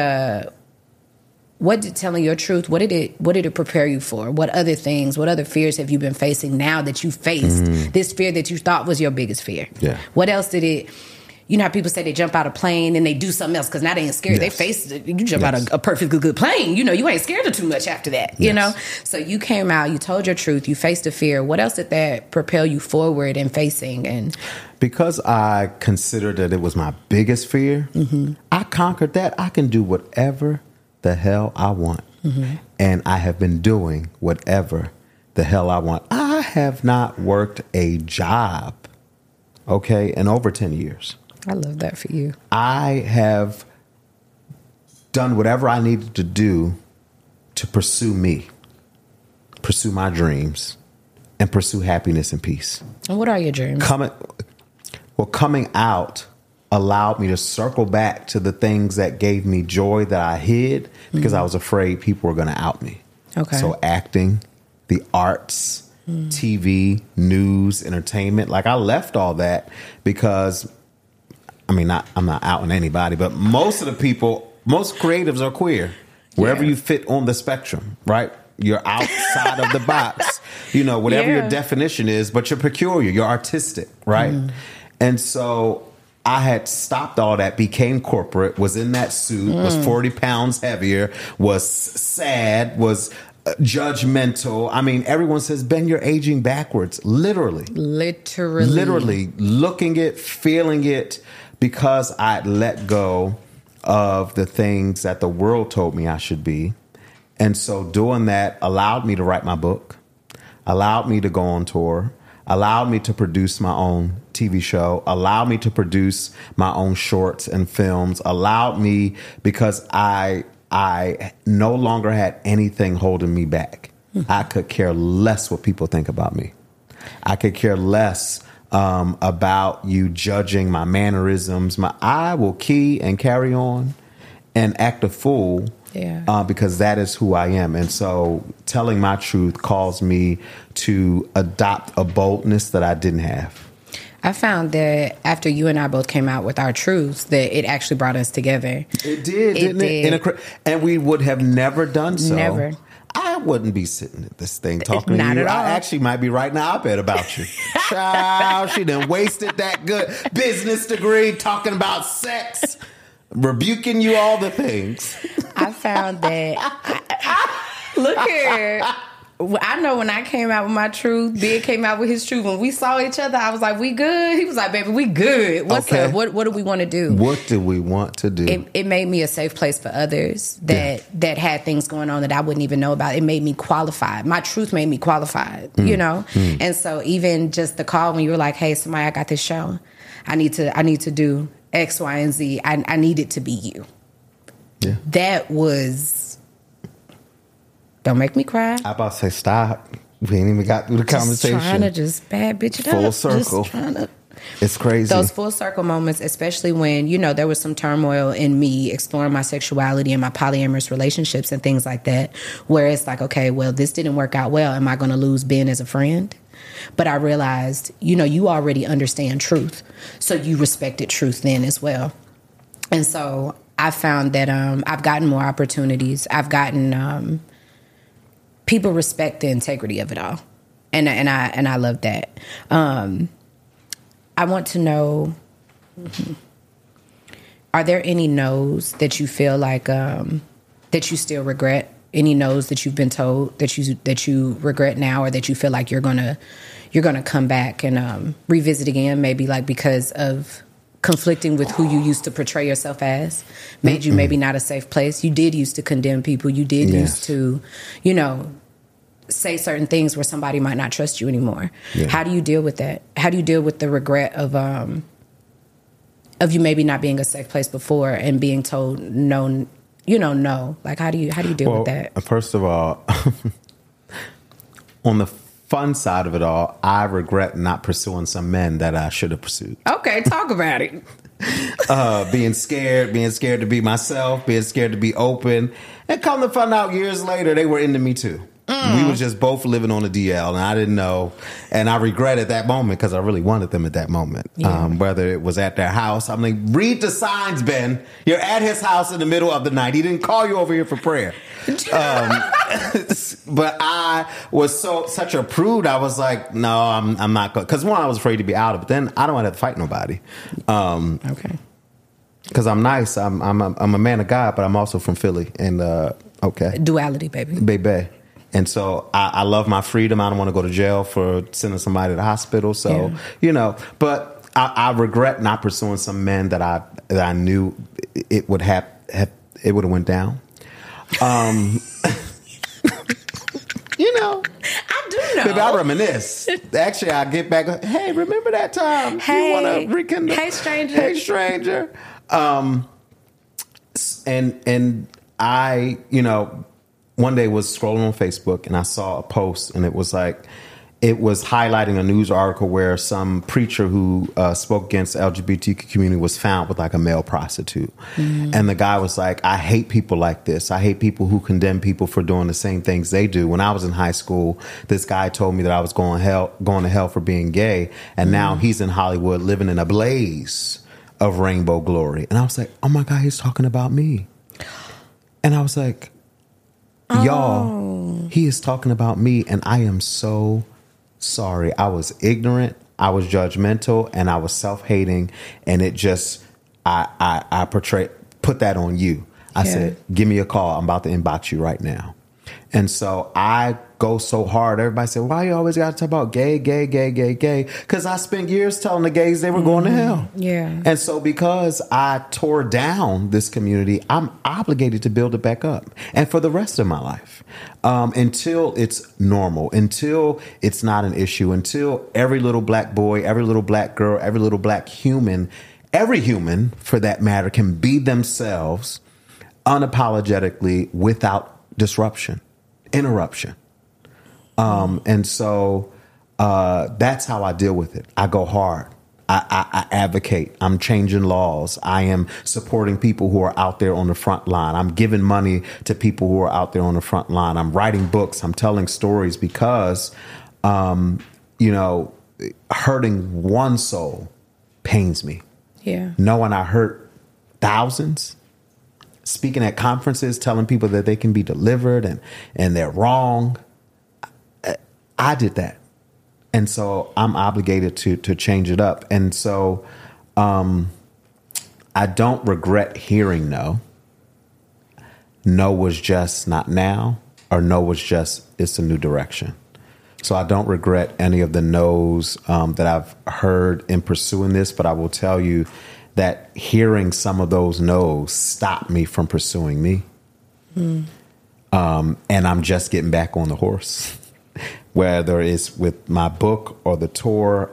telling your truth, what did it prepare you for? What other things, what other fears have you been facing now that you faced this fear that you thought was your biggest fear? Yeah. What else did it? You know how people say they jump out a plane and they do something else because now they ain't scared. Yes. They face it. You jump out a perfectly good plane. You know, you ain't scared of too much after that, you know? So you came out, you told your truth, you faced the fear. What else did that propel you forward in facing? And because I considered that it was my biggest fear, I conquered that. I can do whatever the hell I want. And I have been doing whatever the hell I want. I have not worked a job, in over 10 years. I love that for you. I have done whatever I needed to do to pursue me, pursue my dreams, and pursue happiness and peace. And what are your dreams? Coming out allowed me to circle back to the things that gave me joy that I hid because I was afraid people were going to out me. Okay. So acting, the arts, TV, news, entertainment, like I left all that because I'm not outing anybody, but most creatives are queer, wherever you fit on the spectrum, right? You're outside of the box, whatever your definition is, but you're peculiar, you're artistic, right? And so I had stopped all that, became corporate, was in that suit, was 40 pounds heavier, was sad, was judgmental. I mean, everyone says, Ben, you're aging backwards. Literally looking it, feeling it, because I'd let go of the things that the world told me I should be. And so doing that allowed me to write my book, allowed me to go on tour, allowed me to produce my own TV show, allowed me to produce my own shorts and films, allowed me, because I no longer had anything holding me back. I could care less what people think about me. I could care less about you judging my mannerisms. I will key and carry on and act a fool because that is who I am. And so telling my truth caused me to adopt a boldness that I didn't have. I found that after you and I both came out with our truths, that it actually brought us together. It did, didn't it? And we would have never done so. Never. I wouldn't be sitting at this thing talking to you. Not at all. I actually might be writing an op-ed about you. Child, she done wasted that good business degree talking about sex, rebuking you, all the things. I found that. Look here. I know when I came out with my truth, Big came out with his truth. When we saw each other, I was like, we good? He was like, baby, we good. What's up? What do we want to do? What do we want to do? It made me a safe place for others that had things going on that I wouldn't even know about. It made me qualified. My truth made me qualified, And so even just the call when you were like, hey, somebody, I got this show. I need to do X, Y, and Z. I need it to be you. Yeah. That was... Don't make me cry. I about to say stop. We ain't even got through the conversation. Trying to just bad bitch it full up. Circle. It's crazy. Those full circle moments, especially when, there was some turmoil in me exploring my sexuality and my polyamorous relationships and things like that, where it's like, okay, well, this didn't work out well. Am I going to lose Ben as a friend? But I realized, you already understand truth. So you respected truth then as well. And so I found that I've gotten more opportunities. I've gotten... people respect the integrity of it all, and I love that. I want to know Mm-hmm. Are there any no's that you feel like that you still regret? Any no's that you've been told that you regret now, or that you feel like you're gonna come back and revisit again, maybe like because of conflicting with who you used to portray yourself as, made you maybe not a safe place? You did used to condemn people. You did used to, say certain things where somebody might not trust you anymore. Yeah. How do you deal with that? How do you deal with the regret of you maybe not being a safe place before and being told no? No. Like, how do you deal with that? First of all, on the fun side of it all, I regret not pursuing some men that I should have pursued. Okay, talk about it. Being scared to be myself, being scared to be open. And come to find out years later, they were into me too. We were just both living on a DL, and I didn't know. And I regretted that moment because I really wanted them at that moment. Yeah. Whether it was at their house. I'm like, read the signs, Ben. You're at his house in the middle of the night. He didn't call you over here for prayer. But I was such a prude. I was like, no, I'm not going. Because one, I was afraid to be out. But then I don't want to fight nobody. Okay. Because I'm nice. I'm a man of God, but I'm also from Philly. And okay. Duality, baby. Baby. And so I love my freedom. I don't want to go to jail for sending somebody to the hospital. So, but I regret not pursuing some men that I knew it would have went down. I do know. Maybe I reminisce. Actually, I get back. Hey, remember that time? Hey, you want to rekindle? Hey, stranger. Hey, stranger. And I, one day was scrolling on Facebook and I saw a post, and it was highlighting a news article where some preacher who spoke against the LGBTQ community was found with like a male prostitute. Mm. And the guy was like, I hate people like this. I hate people who condemn people for doing the same things they do. When I was in high school, this guy told me that I was going to hell for being gay. And now he's in Hollywood living in a blaze of rainbow glory. And I was like, oh my God, he's talking about me. And I was like, y'all, he is talking about me, and I am so sorry. I was ignorant, I was judgmental, and I was self-hating, and it just, I put that on you. I said, give me a call. I'm about to inbox you right now. And so I go so hard. Everybody said, why you always got to talk about gay? Because I spent years telling the gays they were going to hell. Yeah. And so because I tore down this community, I'm obligated to build it back up. And for the rest of my life, until it's normal, until it's not an issue, until every little black boy, every little black girl, every little black human, every human for that matter, can be themselves unapologetically without interruption. And so that's how I deal with it. I go hard. I advocate. I'm changing laws. I am supporting people who are out there on the front line. I'm giving money to people who are out there on the front line. I'm writing books. I'm telling stories because, hurting one soul pains me. Yeah. Knowing I hurt thousands, speaking at conferences, telling people that they can be delivered and they're wrong. I did that. And so I'm obligated to change it up. And so I don't regret hearing no. No was just not now, or no was just it's a new direction. So I don't regret any of the no's that I've heard in pursuing this, but I will tell you that hearing some of those no's stopped me from pursuing me. Mm. And I'm just getting back on the horse. Whether it's with my book or the tour,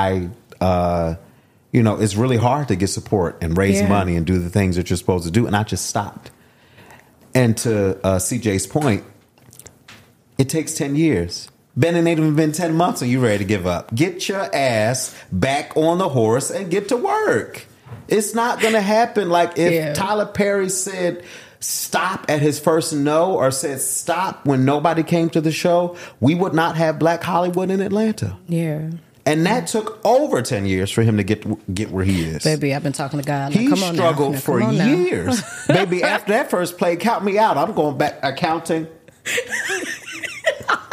it's really hard to get support and raise money and do the things that you're supposed to do. And I just stopped. And to CJ's point, it takes 10 years. Ben, it ain't even been 10 months and you ready to give up. Get your ass back on the horse and get to work. It's not going to happen. Like if Tyler Perry said stop at his first no, or said stop when nobody came to the show, we would not have Black Hollywood in Atlanta. Yeah. And that took over 10 years for him to get where he is. Baby, I've been talking to God. He struggled for years. Baby, after that first play, count me out. I'm going back accounting.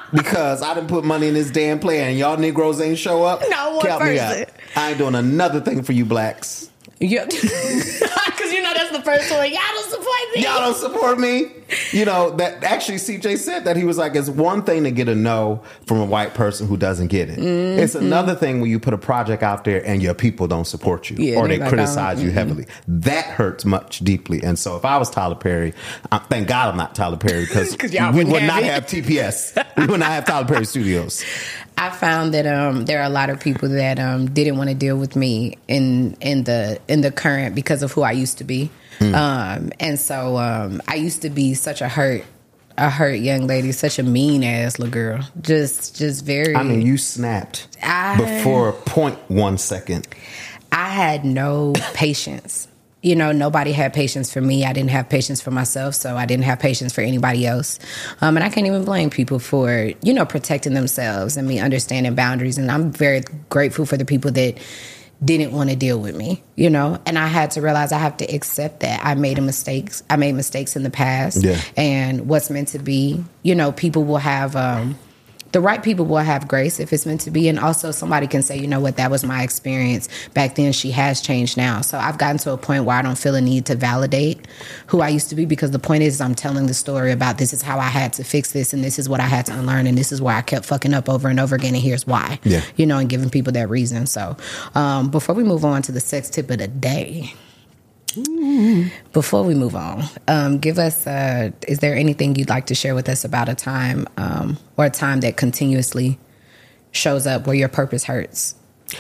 because I didn't put money in this damn plan and y'all Negroes ain't show up. Not one Count me person. out. I ain't doing another thing for you blacks. Yep. Because you know that's the first one. Y'all don't support me. Y'all don't support me. You know, that actually CJ said that. He was like, it's one thing to get a no from a white person who doesn't get it. Mm-hmm. It's another thing when you put a project out there and your people don't support you or they like, criticize you heavily. That hurts much deeply. And so if I was Tyler Perry, thank God I'm not Tyler Perry because we would not have TPS. We would not have Tyler Perry Studios. I found that there are a lot of people that didn't want to deal with me in the current because of who I used to be, and so I used to be such a hurt young lady, such a mean ass little girl, just very. I mean, you snapped before 0.1 second. I had no patience. You know, nobody had patience for me. I didn't have patience for myself, so I didn't have patience for anybody else. And I can't even blame people for, you know, protecting themselves and me understanding boundaries. And I'm very grateful for the people that didn't want to deal with me, you know. And I had to realize I have to accept that I made mistakes. I made mistakes in the past. Yeah. And what's meant to be, you know, people will have... the right people will have grace if it's meant to be. And also somebody can say, you know what, that was my experience back then. She has changed now. So I've gotten to a point where I don't feel a need to validate who I used to be, because the point is I'm telling the story about this is how I had to fix this and this is what I had to unlearn and this is where I kept fucking up over and over again and here's why. Yeah. You know, and giving people that reason. So before we move on to the sex tip of the day, before we move on, give us, is there anything you'd like to share with us about a time or a time that continuously shows up where your purpose hurts?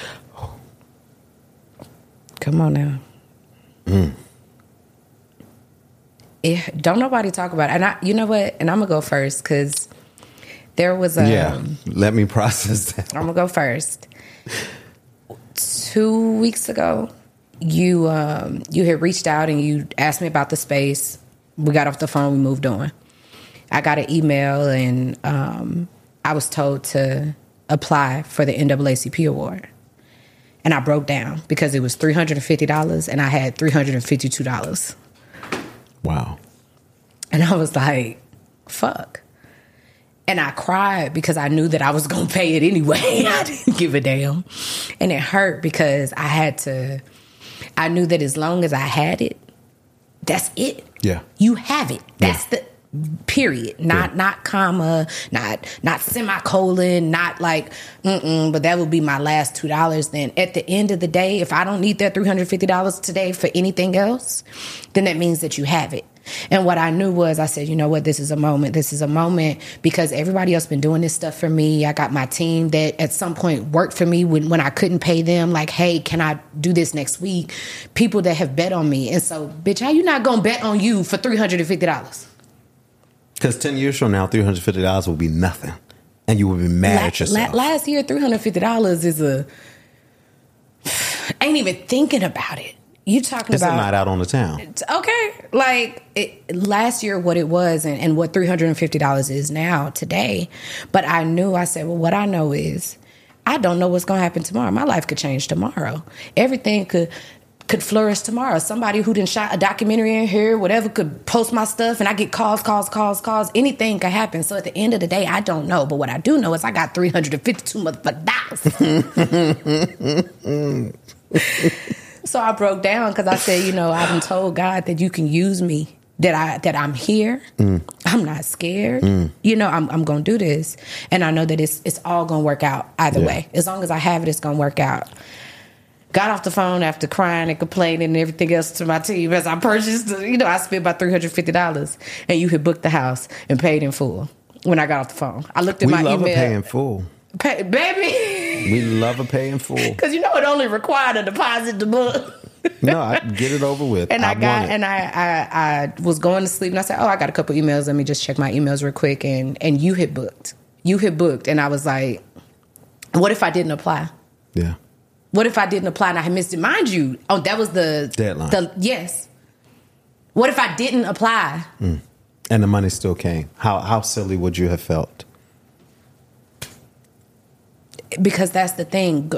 Come on now. Don't nobody talk about it. And you know what? And I'm going to go first because there was a... Yeah, let me process that. I'm going to go first. 2 weeks ago, you had reached out and you asked me about the space. We got off the phone. We moved on. I got an email and I was told to apply for the NAACP award. And I broke down because it was $350 and I had $352. Wow. And I was like, fuck. And I cried because I knew that I was going to pay it anyway. I didn't give a damn. And it hurt because I knew that as long as I had it, that's it. Yeah. You have it. That's the period. Not comma, not semicolon, not like, but that would be my last $2. Then at the end of the day, if I don't need that $350 today for anything else, then that means that you have it. And what I knew was, I said, you know what, this is a moment. This is a moment because everybody else been doing this stuff for me. I got my team that at some point worked for me when I couldn't pay them. Like, hey, can I do this next week? People that have bet on me. And so, bitch, how you not going to bet on you for $350? Because 10 years from now, $350 will be nothing. And you will be mad at yourself. Last year, $350 is ain't even thinking about it. You talking it's about... It's a night out on the town. Okay. Like, last year, what it was and what $350 is now, today. But I said, well, what I know is I don't know what's going to happen tomorrow. My life could change tomorrow. Everything could flourish tomorrow. Somebody who didn't shot a documentary in here, whatever, could post my stuff and I get calls. Anything could happen. So at the end of the day, I don't know. But what I do know is I got $352 motherfuckers. So I broke down because I said, you know, I've been told God that you can use me, that I'm here. I'm not scared. You know, I'm going to do this. And I know that it's all going to work out either way. As long as I have it, it's going to work out. Got off the phone after crying and complaining and everything else to my team as I purchased, you know, I spent about $350 and you had booked the house and paid in full when I got off the phone. I looked at my email. We love a pay in full. Baby. We love a pay in full. Because you know it only required a deposit to book. No, I get it over with. And I was going to sleep and I said, oh, I got a couple emails. Let me just check my emails real quick. And you had booked. And I was like, what if I didn't apply? Yeah. What if I didn't apply and I had missed it? Mind you, that was the deadline. Yes. What if I didn't apply? And the money still came. How silly would you have felt? Because that's the thing.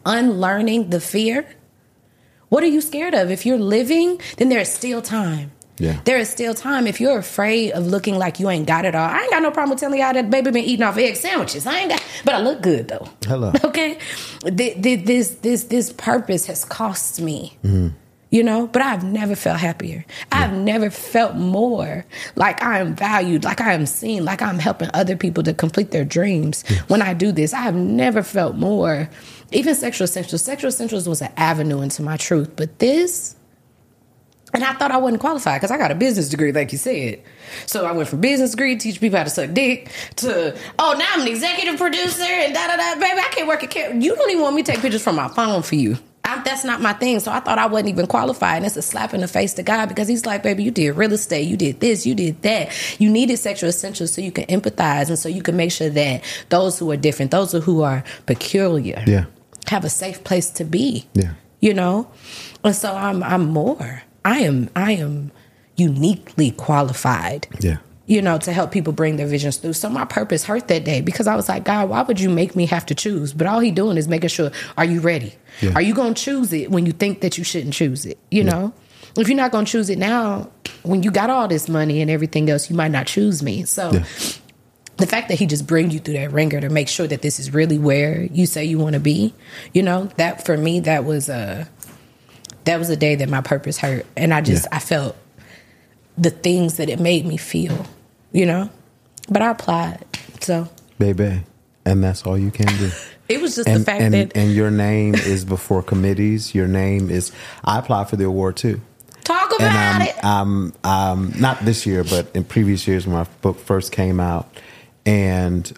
Unlearning the fear. What are you scared of? If you're living, then there's still time. Yeah. There is still time. If you're afraid of looking like you ain't got it all, I ain't got no problem with telling y'all that baby been eating off egg sandwiches. But I look good though. Hello. Okay. This purpose has cost me. You know, but I've never felt happier. I've never felt more like I am valued, like I am seen, like I'm helping other people to complete their dreams. When I do this, I have never felt more. Even Sexual Essentials was an avenue into my truth. But this, and I thought I wasn't qualified because I got a business degree, like you said. So I went from business degree to teach people how to suck dick to, now I'm an executive producer and da-da-da. Baby, I can't work at camera. You don't even want me to take pictures from my phone for you. That's not my thing. So I thought I wasn't even qualified. And it's a slap in the face to God because he's like, baby, you did real estate. You did this. You did that. You needed Sexual Essentials so you can empathize and so you can make sure that those who are different, those who are peculiar, have a safe place to be. Yeah. You know? And so I'm more. I am uniquely qualified. Yeah. You know, to help people bring their visions through. So my purpose hurt that day because I was like, God, why would you make me have to choose? But all he doing is making sure, are you ready? Yeah. Are you going to choose it when you think that you shouldn't choose it? You know? If you're not going to choose it now, when you got all this money and everything else, you might not choose me. So the fact that he just brings you through that ringer to make sure that this is really where you say you want to be, you know, that for me, that was a day that my purpose hurt. And I felt the things that it made me feel. You know, but I applied. So, baby, and that's all you can do. It was just the fact that, and your name is before committees. Your name is. I applied for the award too. Talk about it. Not this year, but in previous years when my book first came out, and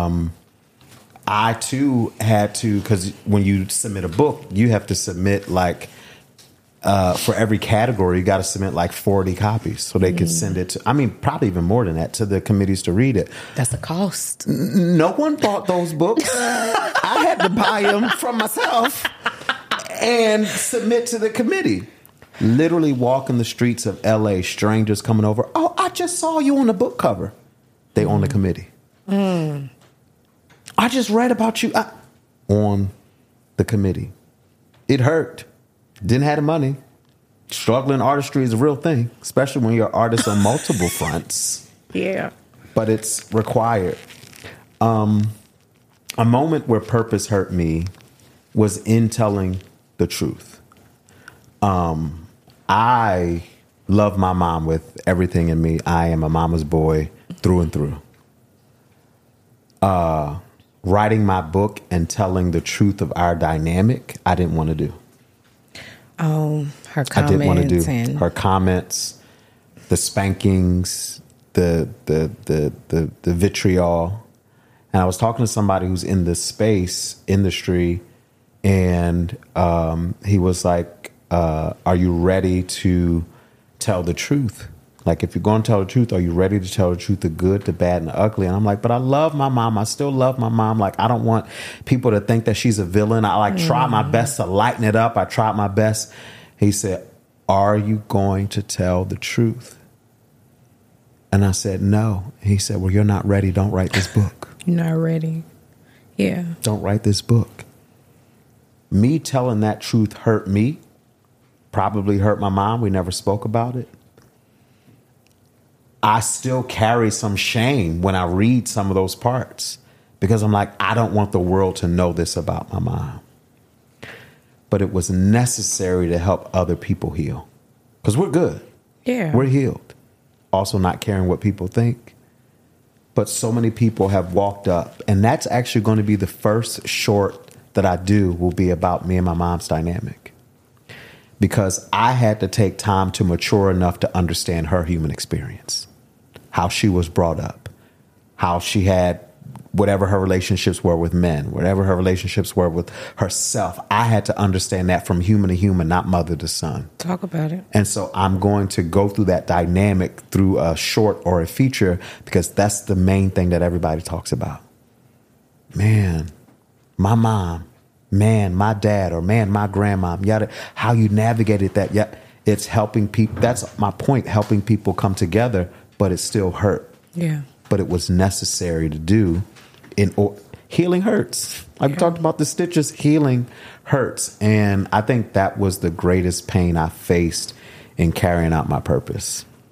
I too had to, because when you submit a book, you have to submit like. For every category, you got to submit like 40 copies so they could send it to, probably even more than that, to the committees to read it. That's the cost. No one bought those books. I had to buy them from myself and submit to the committee. Literally walking the streets of LA, strangers coming over. Oh, I just saw you on the book cover. They on the committee. I just read about you on the committee. It hurt. Didn't have the money. Struggling artistry is a real thing, especially when you're an artist on multiple fronts. Yeah. But it's required. A moment where purpose hurt me was in telling the truth. I love my mom with everything in me. I am a mama's boy through and through. Writing my book and telling the truth of our dynamic, I didn't want to do. Her comments. I didn't want to do her comments, the spankings, the vitriol. And I was talking to somebody who's in the space industry, and he was like, are you ready to tell the truth? Like, if you're going to tell the truth, are you ready to tell the truth, the good, the bad, and the ugly? And I'm like, but I love my mom. I still love my mom. Like, I don't want people to think that she's a villain. I try my best to lighten it up. I tried my best. He said, are you going to tell the truth? And I said, no. He said, well, you're not ready. Don't write this book. You're not ready. Yeah. Don't write this book. Me telling that truth hurt me. Probably hurt my mom. We never spoke about it. I still carry some shame when I read some of those parts because I'm like, I don't want the world to know this about my mom. But it was necessary to help other people heal because we're good. Yeah. We're healed. Also not caring what people think. But so many people have walked up, and that's actually going to be the first short that I do will be about me and my mom's dynamic. Because I had to take time to mature enough to understand her human experience. How she was brought up, how she had whatever her relationships were with men, whatever her relationships were with herself. I had to understand that from human to human, not mother to son. Talk about it. And so I'm going to go through that dynamic through a short or a feature because that's the main thing that everybody talks about. Man, my mom, man, my dad, or man, my grandma, yada, how you navigated that. Yeah, it's helping people. That's my point, helping people come together. But it still hurt. Yeah. But it was necessary to do. Healing hurts. Like we talked about the stitches, healing hurts. And I think that was the greatest pain I faced in carrying out my purpose.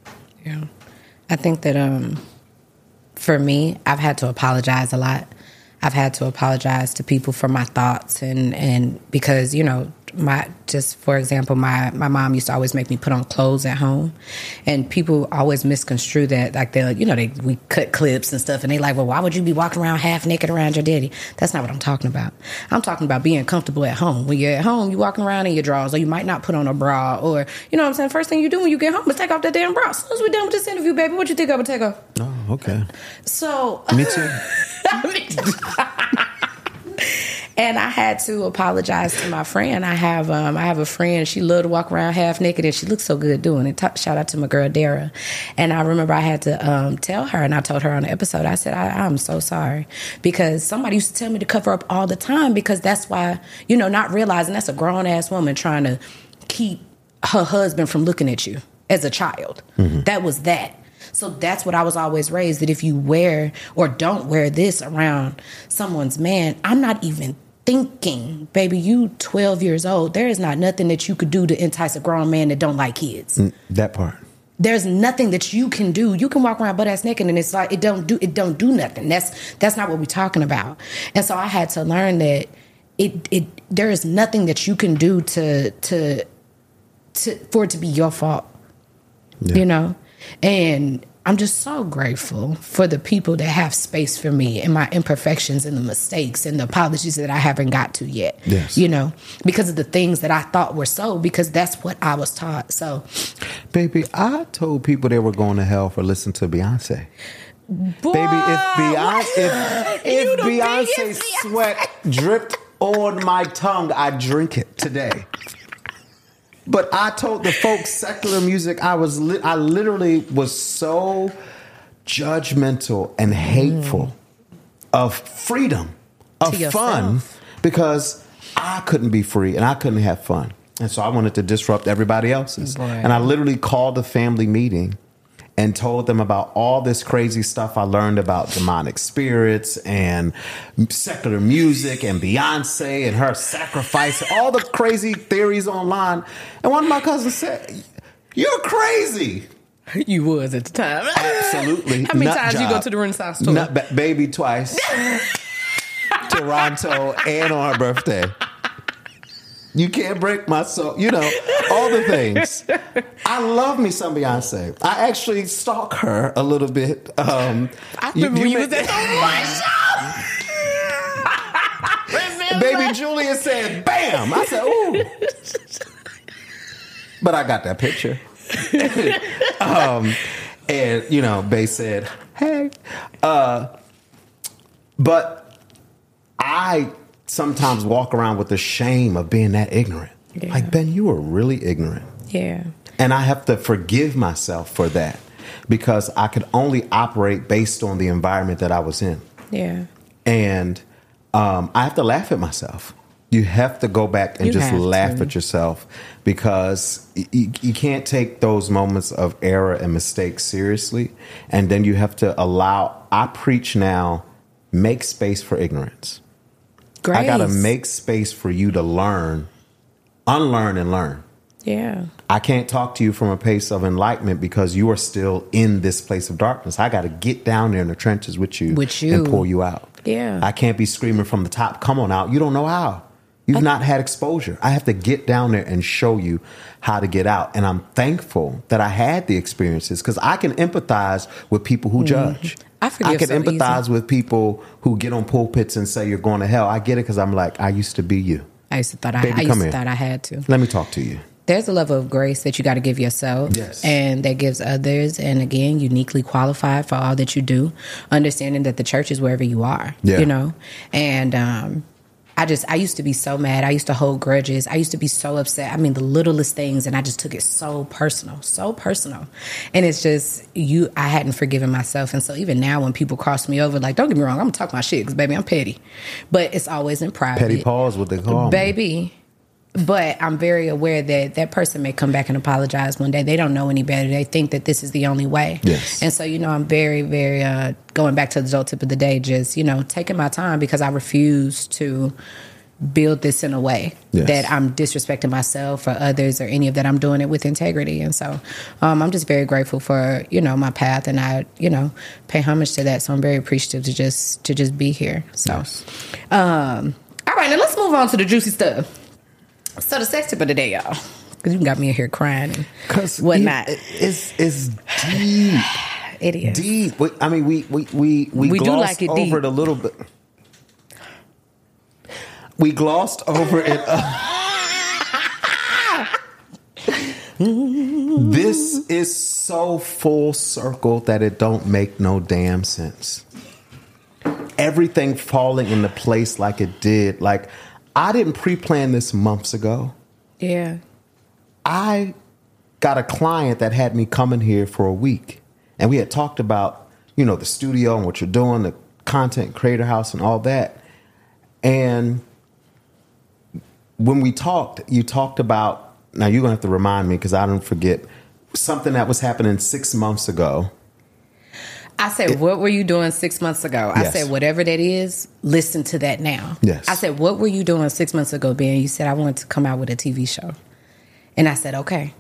Yeah. I think that for me, I've had to apologize a lot. I've had to apologize to people for my thoughts and because, you know, for example, my mom used to always make me put on clothes at home, and people always misconstrue that, like we cut clips and stuff, and they like, well, why would you be walking around half naked around your daddy? That's not what I'm talking about. I'm talking about being comfortable at home. When you're at home, you're walking around in your drawers, or you might not put on a bra, or you know what I'm saying. First thing you do when you get home is take off that damn bra. As soon as we're done with this interview, baby, what you think I would take off? Oh, okay. So me too. And I had to apologize to my friend. I have a friend. She loved to walk around half naked, and she looks so good doing it. Shout out to my girl Dara. And I remember I had to tell her, and I told her on the episode. I said, I'm so sorry, because somebody used to tell me to cover up all the time, because that's why, you know, not realizing that's a grown ass woman trying to keep her husband from looking at you as a child. Mm-hmm. That was that. So that's what I was always raised, that if you wear or don't wear this around someone's man, I'm not even thinking, baby, you 12 years old. There is not nothing that you could do to entice a grown man that don't like kids. That part. There's nothing that you can do. You can walk around butt ass naked, and it's like it don't do nothing. That's not what we're talking about. And so I had to learn that there is nothing that you can do to for it to be your fault. Yeah. You know? And I'm just so grateful for the people that have space for me and my imperfections and the mistakes and the apologies that I haven't got to yet. Yes. You know, because of the things that I thought were so, because that's what I was taught. So, baby, I told people they were going to hell for listening to Beyonce. Boy, baby, if Beyonce's sweat dripped on my tongue, I'd drink it today. But I told the folks secular music, I literally was so judgmental and hateful of freedom, of fun, because I couldn't be free and I couldn't have fun. And so I wanted to disrupt everybody else's. Boy. And I literally called a family meeting and told them about all this crazy stuff I learned about demonic spirits and secular music and Beyonce and her sacrifice, all the crazy theories online. And one of my cousins said, "You're crazy." You was at the time. Absolutely. How many times you go to the Renaissance store? Baby, twice. Toronto and on her birthday. You can't break my soul. You know, all the things. I love me some Beyonce. I actually stalk her a little bit. I remember when you was at the Baby Julia said, bam. I said, ooh. But I got that picture. And, you know, Bae said, hey. But I sometimes walk around with the shame of being that ignorant. Yeah. Like, Ben, you were really ignorant. Yeah. And I have to forgive myself for that, because I could only operate based on the environment that I was in. Yeah. And I have to laugh at myself. You have to go back and just laugh at yourself, because you can't take those moments of error and mistakes seriously. And then you have to I preach now, make space for ignorance. Grace. I got to make space for you to learn, unlearn, and learn. Yeah. I can't talk to you from a place of enlightenment because you are still in this place of darkness. I got to get down there in the trenches with you and pull you out. Yeah. I can't be screaming from the top, come on out. You don't know how. You've not had exposure. I have to get down there and show you how to get out. And I'm thankful that I had the experiences, because I can empathize with people who judge. I can empathize with people who get on pulpits and say you're going to hell. I get it, because I'm like, I used to be you. I used to thought I had to. Let me talk to you. There's a level of grace that you got to give yourself, yes, and that gives others, and again, uniquely qualified for all that you do, understanding that the church is wherever you are, you know, and I used to be so mad. I used to hold grudges. I used to be so upset. I mean, the littlest things, and I just took it so personal. And it's just, I hadn't forgiven myself. And so even now when people cross me over, like, don't get me wrong, I'm going to talk my shit, because, baby, I'm petty. But it's always in private. Petty Paul is what they call me. Baby. But I'm very aware that that person may come back and apologize one day. They don't know any better. They think that this is the only way. Yes. And so, you know, I'm very, very, going back to the adult tip of the day, just, you know, taking my time, because I refuse to build this in a way Yes. that I'm disrespecting myself or others or any of that. I'm doing it with integrity. And so I'm just very grateful for, my path, and I, pay homage to that. So I'm very appreciative to just be here. So, Yes. all right, now let's move on to the juicy stuff. So the sex tip of the day, y'all, because you got me in here crying and whatnot. It's deep. It is deep. I mean, we glossed do like it over deep. it a little bit. We glossed over it. This is so full circle that it don't make no damn sense. Everything falling into place like it did. Like, I didn't pre-plan this months ago. Yeah. I got a client that had me coming here for a week, and we had talked about, the studio and what you're doing, the content creator house and all that. And when we talked, you talked about, now you're going to have to remind me because I don't forget, something that was happening 6 months ago. I said, what were you doing 6 months ago? Yes. I said, whatever that is, listen to that now. Yes. I said, what were you doing 6 months ago, Ben? You said, I wanted to come out with a TV show. And I said, okay.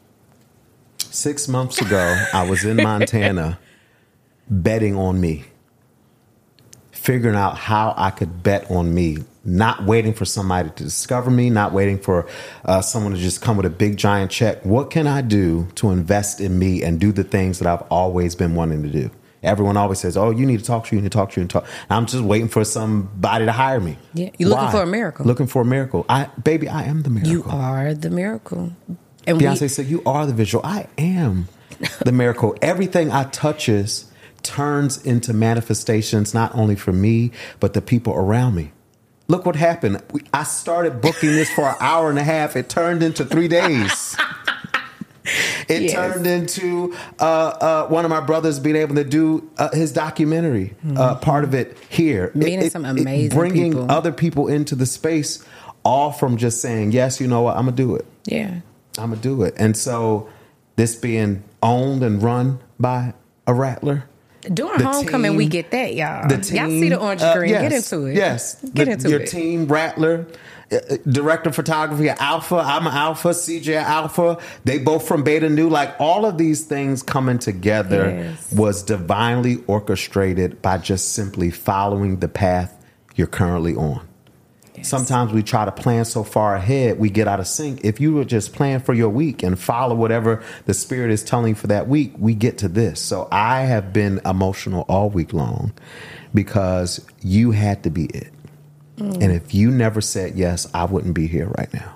6 months ago, I was in Montana betting on me, figuring out how I could bet on me, not waiting for somebody to discover me, not waiting for someone to just come with a big giant check. What can I do to invest in me and do the things that I've always been wanting to do? Everyone always says, oh, you need to talk to you, you need to talk to you, and talk. I'm just waiting for somebody to hire me. Yeah, you're looking for a miracle. Looking for a miracle. Baby, I am the miracle. You are the miracle. And Beyonce said, you are the visual. I am the miracle. Everything I touches turns into manifestations, not only for me, but the people around me. Look what happened. I started booking this for an hour and a half. It turned into 3 days. It turned into one of my brothers being able to do his documentary, part of it here. Meeting some amazing bringing people. other people into the space, all from just saying, yes, you know what, I'm going to do it. Yeah. I'm going to do it. And so this being owned and run by a Rattler. During homecoming, we get that, y'all. Y'all see the orange and green. Yes, Get into it. Yes. Get into it. Your team, Rattler, director of photography, Alpha. I'm an Alpha. CJ Alpha. They both from Beta Nu. Like, all of these things coming together was divinely orchestrated by just simply following the path you're currently on. Yes. Sometimes we try to plan so far ahead, we get out of sync. If you would just plan for your week and follow whatever the spirit is telling you for that week, we get to this. So I have been emotional all week long because you had to be it. And if you never said yes, I wouldn't be here right now.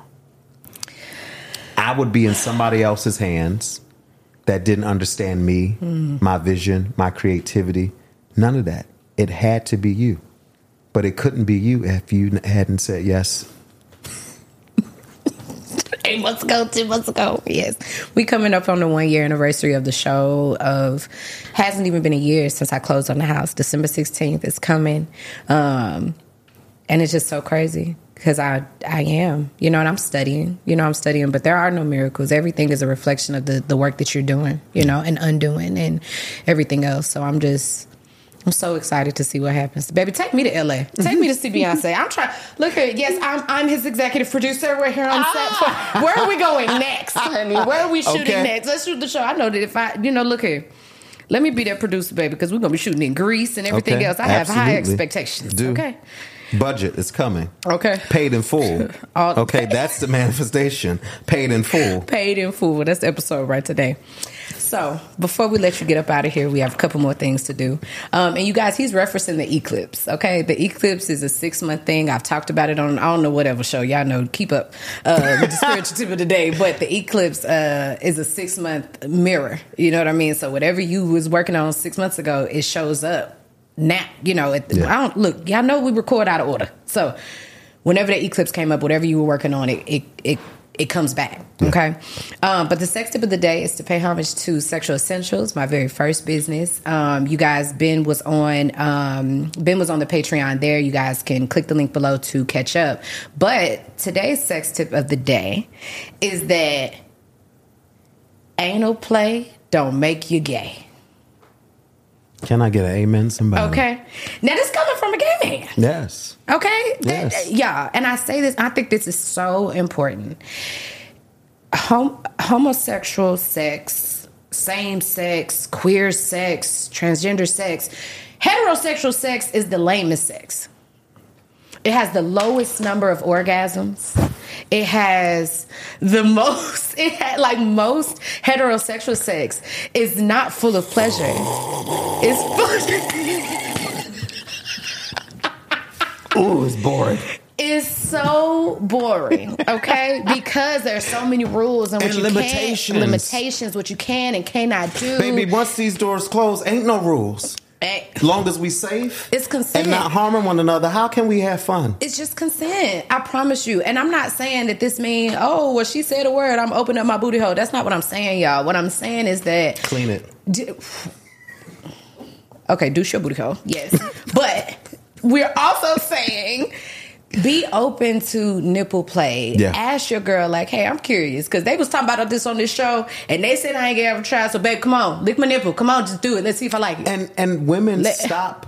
I would be in somebody else's hands that didn't understand me, my vision, my creativity. None of that. It had to be you. But it couldn't be you if you hadn't said yes. 8 months ago, 10 months ago. Yes. We coming up on the 1 year anniversary of the show. Hasn't even been a year since I closed on the house. December 16th is coming. And it's just so crazy because I am, and I'm studying, but there are no miracles. Everything is a reflection of the work that you're doing, and undoing and everything else. So I'm so excited to see what happens. Baby, take me to LA. Take me to see Beyonce. I'm trying. Look here. Yes, I'm his executive producer. We're here on set. Where are we going next, honey? Where are we shooting next? Let's shoot the show. I know that if I, look here. Let me be that producer, baby, because we're going to be shooting in Greece and everything else. I have high expectations. Okay. Budget is coming. Okay. Paid in full. Okay, that's the manifestation. Paid in full. Paid in full. That's the episode right today. So, before we let you get up out of here, we have a couple more things to do. And you guys, he's referencing the eclipse, okay? The eclipse is a 6-month thing. I've talked about it on, I don't know, whatever show. Y'all know, keep up with the spiritual tip of the day. But the eclipse is a 6-month mirror. You know what I mean? So, whatever you was working on 6 months ago, it shows up now. Look, y'all know we record out of order. So, whenever the eclipse came up, whatever you were working on, it comes back, okay? But the sex tip of the day is to pay homage to Sexual Essentials, my very first business. You guys, Ben was on the Patreon there. You guys can click the link below to catch up. But today's sex tip of the day is that anal play don't make you gay. Can I get an amen, somebody? Okay. Now, this coming from a gay man. Yes. Okay? Yes. Yeah. And I say this, I think this is so important. Homosexual sex, same sex, queer sex, transgender sex, heterosexual sex is the lamest sex. It has the lowest number of orgasms. It has the most, most heterosexual sex is not full of pleasure. It's full Ooh, it's boring. It's so boring, okay? Because there's so many rules and what you limitations, what you can and cannot do. Baby, once these doors close, ain't no rules. Long as we safe, it's consent and not harming one another. How can we have fun? It's just consent. I promise you. And I'm not saying that this means, oh, well, she said a word, I'm opening up my booty hole. That's not what I'm saying, y'all. What I'm saying is that clean it. Okay, douche your booty hole. Yes, but we're also saying, be open to nipple play. Yeah. Ask your girl, like, hey, I'm curious. Because they was talking about this on this show, and they said I ain't gonna ever try. So, babe, come on. Lick my nipple. Come on, just do it. Let's see if I like it. And women stop.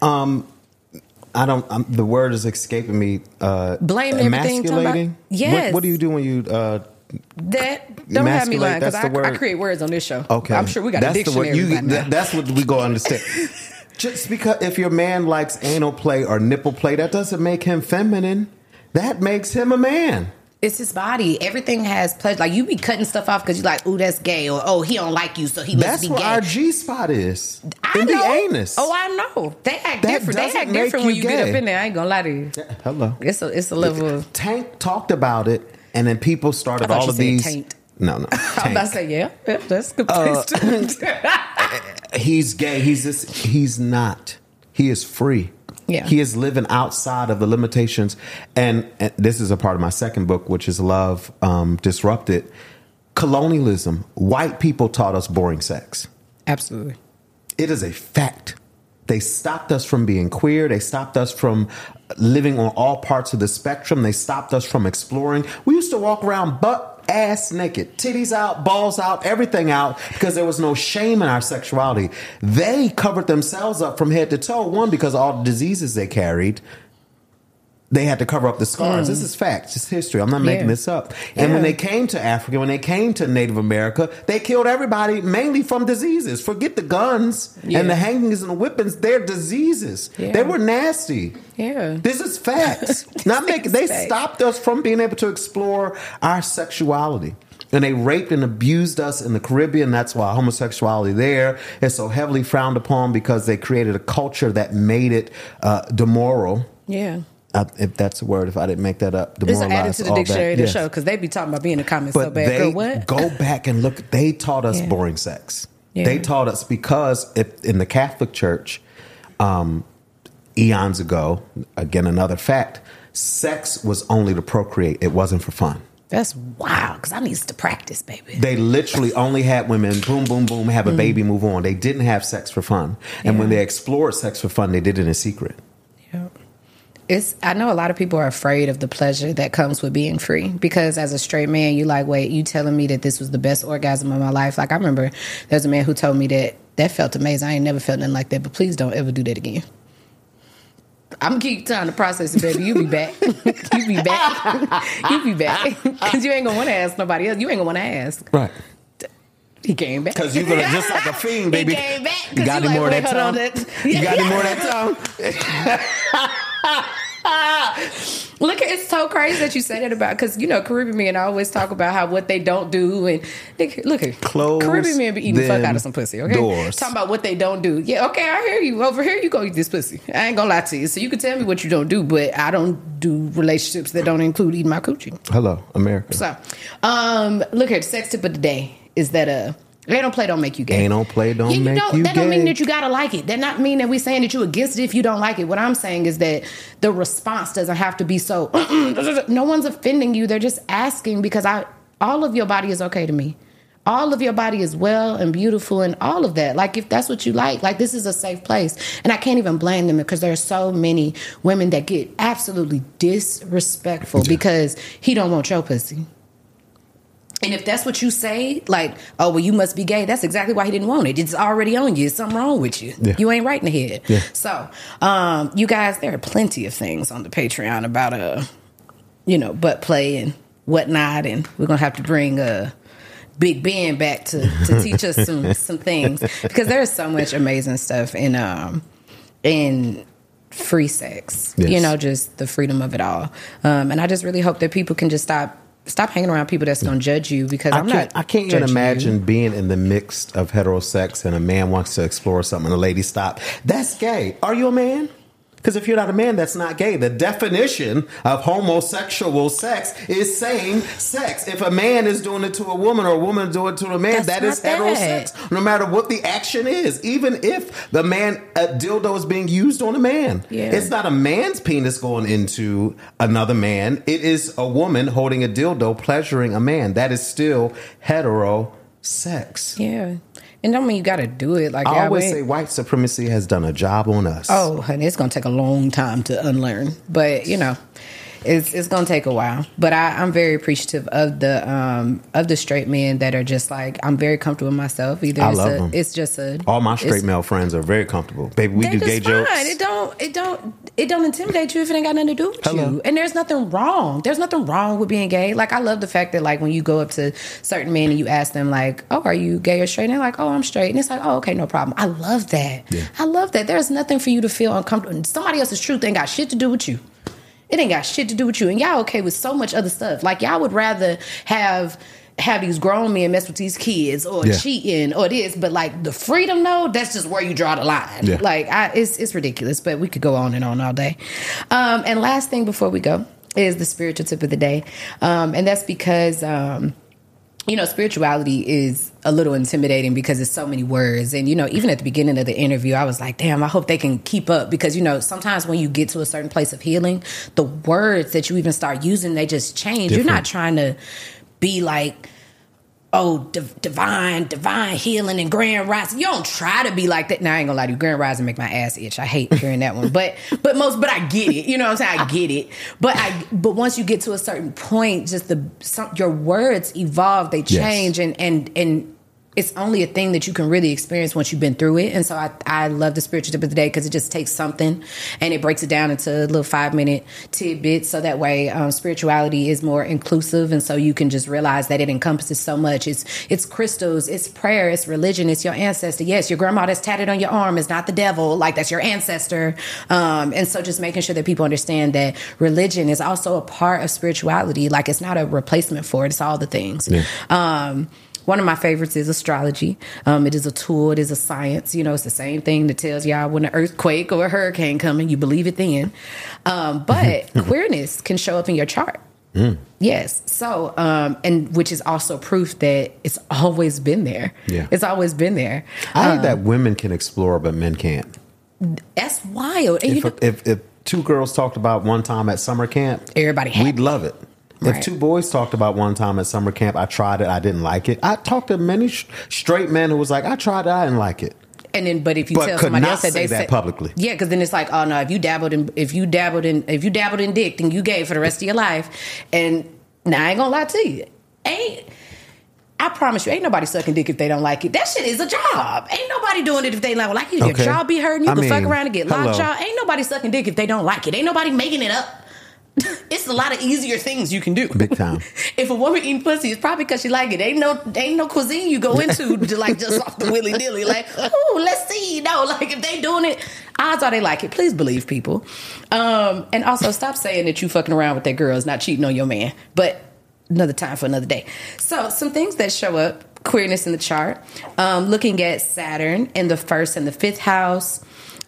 The word is escaping me. Blame everything. Emasculating? Yes. What do you do when you... Don't have me lying, because I create words on this show. Okay. I'm sure we got a dictionary. That's what we go understand. Just because if your man likes anal play or nipple play, that doesn't make him feminine. That makes him a man. It's his body. Everything has pleasure. Like, you be cutting stuff off because you're like, ooh, that's gay. Or, oh, he don't like you, so he must be gay. That's where our G-spot is. I in know. the anus. Oh, I know. They act different. They act different when you get up in there. I ain't gonna lie to you. Hello. It's a level. Tank talked about it, and then people started all of these. Taint. No. I'm about to say, yeah, that's a good place to. He's gay. He's not. He is free. Yeah. He is living outside of the limitations. And this is a part of my second book, which is Love Disrupted. Colonialism. White people taught us boring sex. Absolutely. It is a fact. They stopped us from being queer. They stopped us from living on all parts of the spectrum. They stopped us from exploring. We used to walk around ass naked, titties out, balls out, everything out, because there was no shame in our sexuality. They covered themselves up from head to toe. One, because of all the diseases they carried. They had to cover up the scars. This is facts. It's history. I'm not making this up. And when they came to Africa, when they came to Native America, they killed everybody mainly from diseases. Forget the guns and the hangings and the whippings. They're diseases. Yeah. They were nasty. Yeah. This is facts. They stopped us from being able to explore our sexuality. And they raped and abused us in the Caribbean. That's why homosexuality there is so heavily frowned upon, because they created a culture that made it demoral. Yeah. If that's a word, if I didn't make that up. It's added to the dictionary of the show, because they be talking about being in the comments so bad. Girl, what? Go back and look. They taught us boring sex. Yeah. They taught us, because in the Catholic Church, eons ago, again, another fact, sex was only to procreate. It wasn't for fun. That's wild, because I need to practice, baby. They literally only had women, boom, boom, boom, have a baby, move on. They didn't have sex for fun. And when they explored sex for fun, they did it in secret. Yeah. I know a lot of people are afraid of the pleasure that comes with being free, because as a straight man, you like, wait, you telling me that this was the best orgasm of my life? Like, I remember there's a man who told me that felt amazing. I ain't never felt nothing like that, but please don't ever do that again. I'm going to keep trying to process it, baby. You be back. You be back. You be back. Because you ain't going to want to ask nobody else. You ain't going to want to ask. Right. He came back. Because you're going to, just like a fiend, baby. He came back. You got any more of that tongue? You got any more of that tongue? Look, it's so crazy that you say that about, because Caribbean men always talk about how what they don't do, and look at Caribbean men be eating the fuck out of some pussy. Okay, doors. Talking about what they don't do. Yeah, okay, I hear you. Over here, you go eat this pussy. I ain't gonna lie to you. So you can tell me what you don't do, but I don't do relationships that don't include eating my coochie. Hello, America. So, look here. The sex tip of the day is that anal play don't make you gay. Anal play don't make you gay. That don't mean that you gotta like it. That not mean that we saying that you against it if you don't like it. What I'm saying is that the response doesn't have to be so. No one's offending you. They're just asking, because all of your body is okay to me. All of your body is well and beautiful and all of that. Like, if that's what you like this is a safe place. And I can't even blame them, because there are so many women that get absolutely disrespectful because he don't want your pussy. And if that's what you say, like, oh, well, you must be gay, that's exactly why he didn't want it. It's already on you. There's something wrong with you. Yeah. You ain't right in the head. Yeah. So, you guys, there are plenty of things on the Patreon about, butt play and whatnot. And we're going to have to bring Big Ben back to teach us some things. Because there's so much amazing stuff in free sex. Yes. Just the freedom of it all. And I just really hope that people can just stop hanging around people that's going to judge you, because I can't even imagine being in the mix of heterosex and a man wants to explore something and a lady stop. That's gay. Are you a man? Because if you're not a man, that's not gay. The definition of homosexual sex is same sex. If a man is doing it to a woman or a woman doing it to a man, that is heterosex, no matter what the action is. Even if the man, a dildo is being used on a man. Yeah. It's not a man's penis going into another man. It is a woman holding a dildo, pleasuring a man. That is still heterosex. Yeah. And don't mean you got to do it. Like I always say, white supremacy has done a job on us. Oh, honey, it's going to take a long time to unlearn. But, it's going to take a while. But I'm very appreciative of the straight men that are just like, I'm very comfortable with myself. Either I love them. It's just all my straight male friends are very comfortable. Baby, we do gay jokes. It don't intimidate you if it ain't got nothing to do with you. And there's nothing wrong. There's nothing wrong with being gay. Like, I love the fact that, like, when you go up to certain men and you ask them, like, oh, are you gay or straight? And they're like, oh, I'm straight. And it's like, oh, okay, no problem. I love that. Yeah. I love that. There's nothing for you to feel uncomfortable. And somebody else's truth ain't got shit to do with you. It ain't got shit to do with you. And y'all okay with so much other stuff. Like, y'all would rather have these grown men mess with these kids or cheating or this. But, like, the freedom, though, that's just where you draw the line. Yeah. Like, it's ridiculous. But we could go on and on all day. And last thing before we go is the spiritual tip of the day. And that's because... spirituality is a little intimidating because it's so many words. And, even at the beginning of the interview, I was like, damn, I hope they can keep up. Because, sometimes when you get to a certain place of healing, the words that you even start using, they just change. Different. You're not trying to be like, divine healing and grand rising. You don't try to be like that. Now, I ain't gonna lie to you. Grand rising make my ass itch. I hate hearing that one. But I get it. You know what I'm saying? I get it. But once you get to a certain point, just your words evolve. They change, yes. and it's only a thing that you can really experience once you've been through it. And so I love the spiritual tip of the day because it just takes something and it breaks it down into little 5-minute tidbits. So that way spirituality is more inclusive. And so you can just realize that it encompasses so much. It's crystals, it's prayer, it's religion, it's your ancestor. Yes, your grandma that's tatted on your arm is not the devil. Like, that's your ancestor. And so just making sure that people understand that religion is also a part of spirituality. Like, it's not a replacement for it. It's all the things. Yeah. One of my favorites is astrology. It is a tool. It is a science. It's the same thing that tells y'all when an earthquake or a hurricane coming, you believe it then. But queerness can show up in your chart. Mm. Yes. So, and which is also proof that it's always been there. Yeah. It's always been there. I think that women can explore, but men can't. That's wild. And if two girls talked about one time at summer camp, we'd love it. Right. If two boys talked about one time at summer camp, I tried it, I didn't like it. I talked to many straight men who was like, I tried it, I didn't like it. And then, but if you tell somebody else that they said publicly, yeah, because then it's like, oh no, if you dabbled in dick, then you gay for the rest of your life. And now I ain't gonna lie to you, I promise you, ain't nobody sucking dick if they don't like it. That shit is a job. Ain't nobody doing it if they don't like it. Your jaw be hurting, you can fuck around and get lockjaw. Ain't nobody sucking dick if they don't like it. Ain't nobody making it up. It's a lot of easier things you can do. Big time. If a woman eating pussy, it's probably because she like it. Ain't no cuisine you go into to like just off the willy dilly. Like, oh, let's see. No, like if they doing it, odds are they like it. Please believe people. And also stop saying that you fucking around with that girl is not cheating on your man. But another time for another day. So some things that show up, queerness in the chart. Looking at Saturn in the 1st and the 5th house.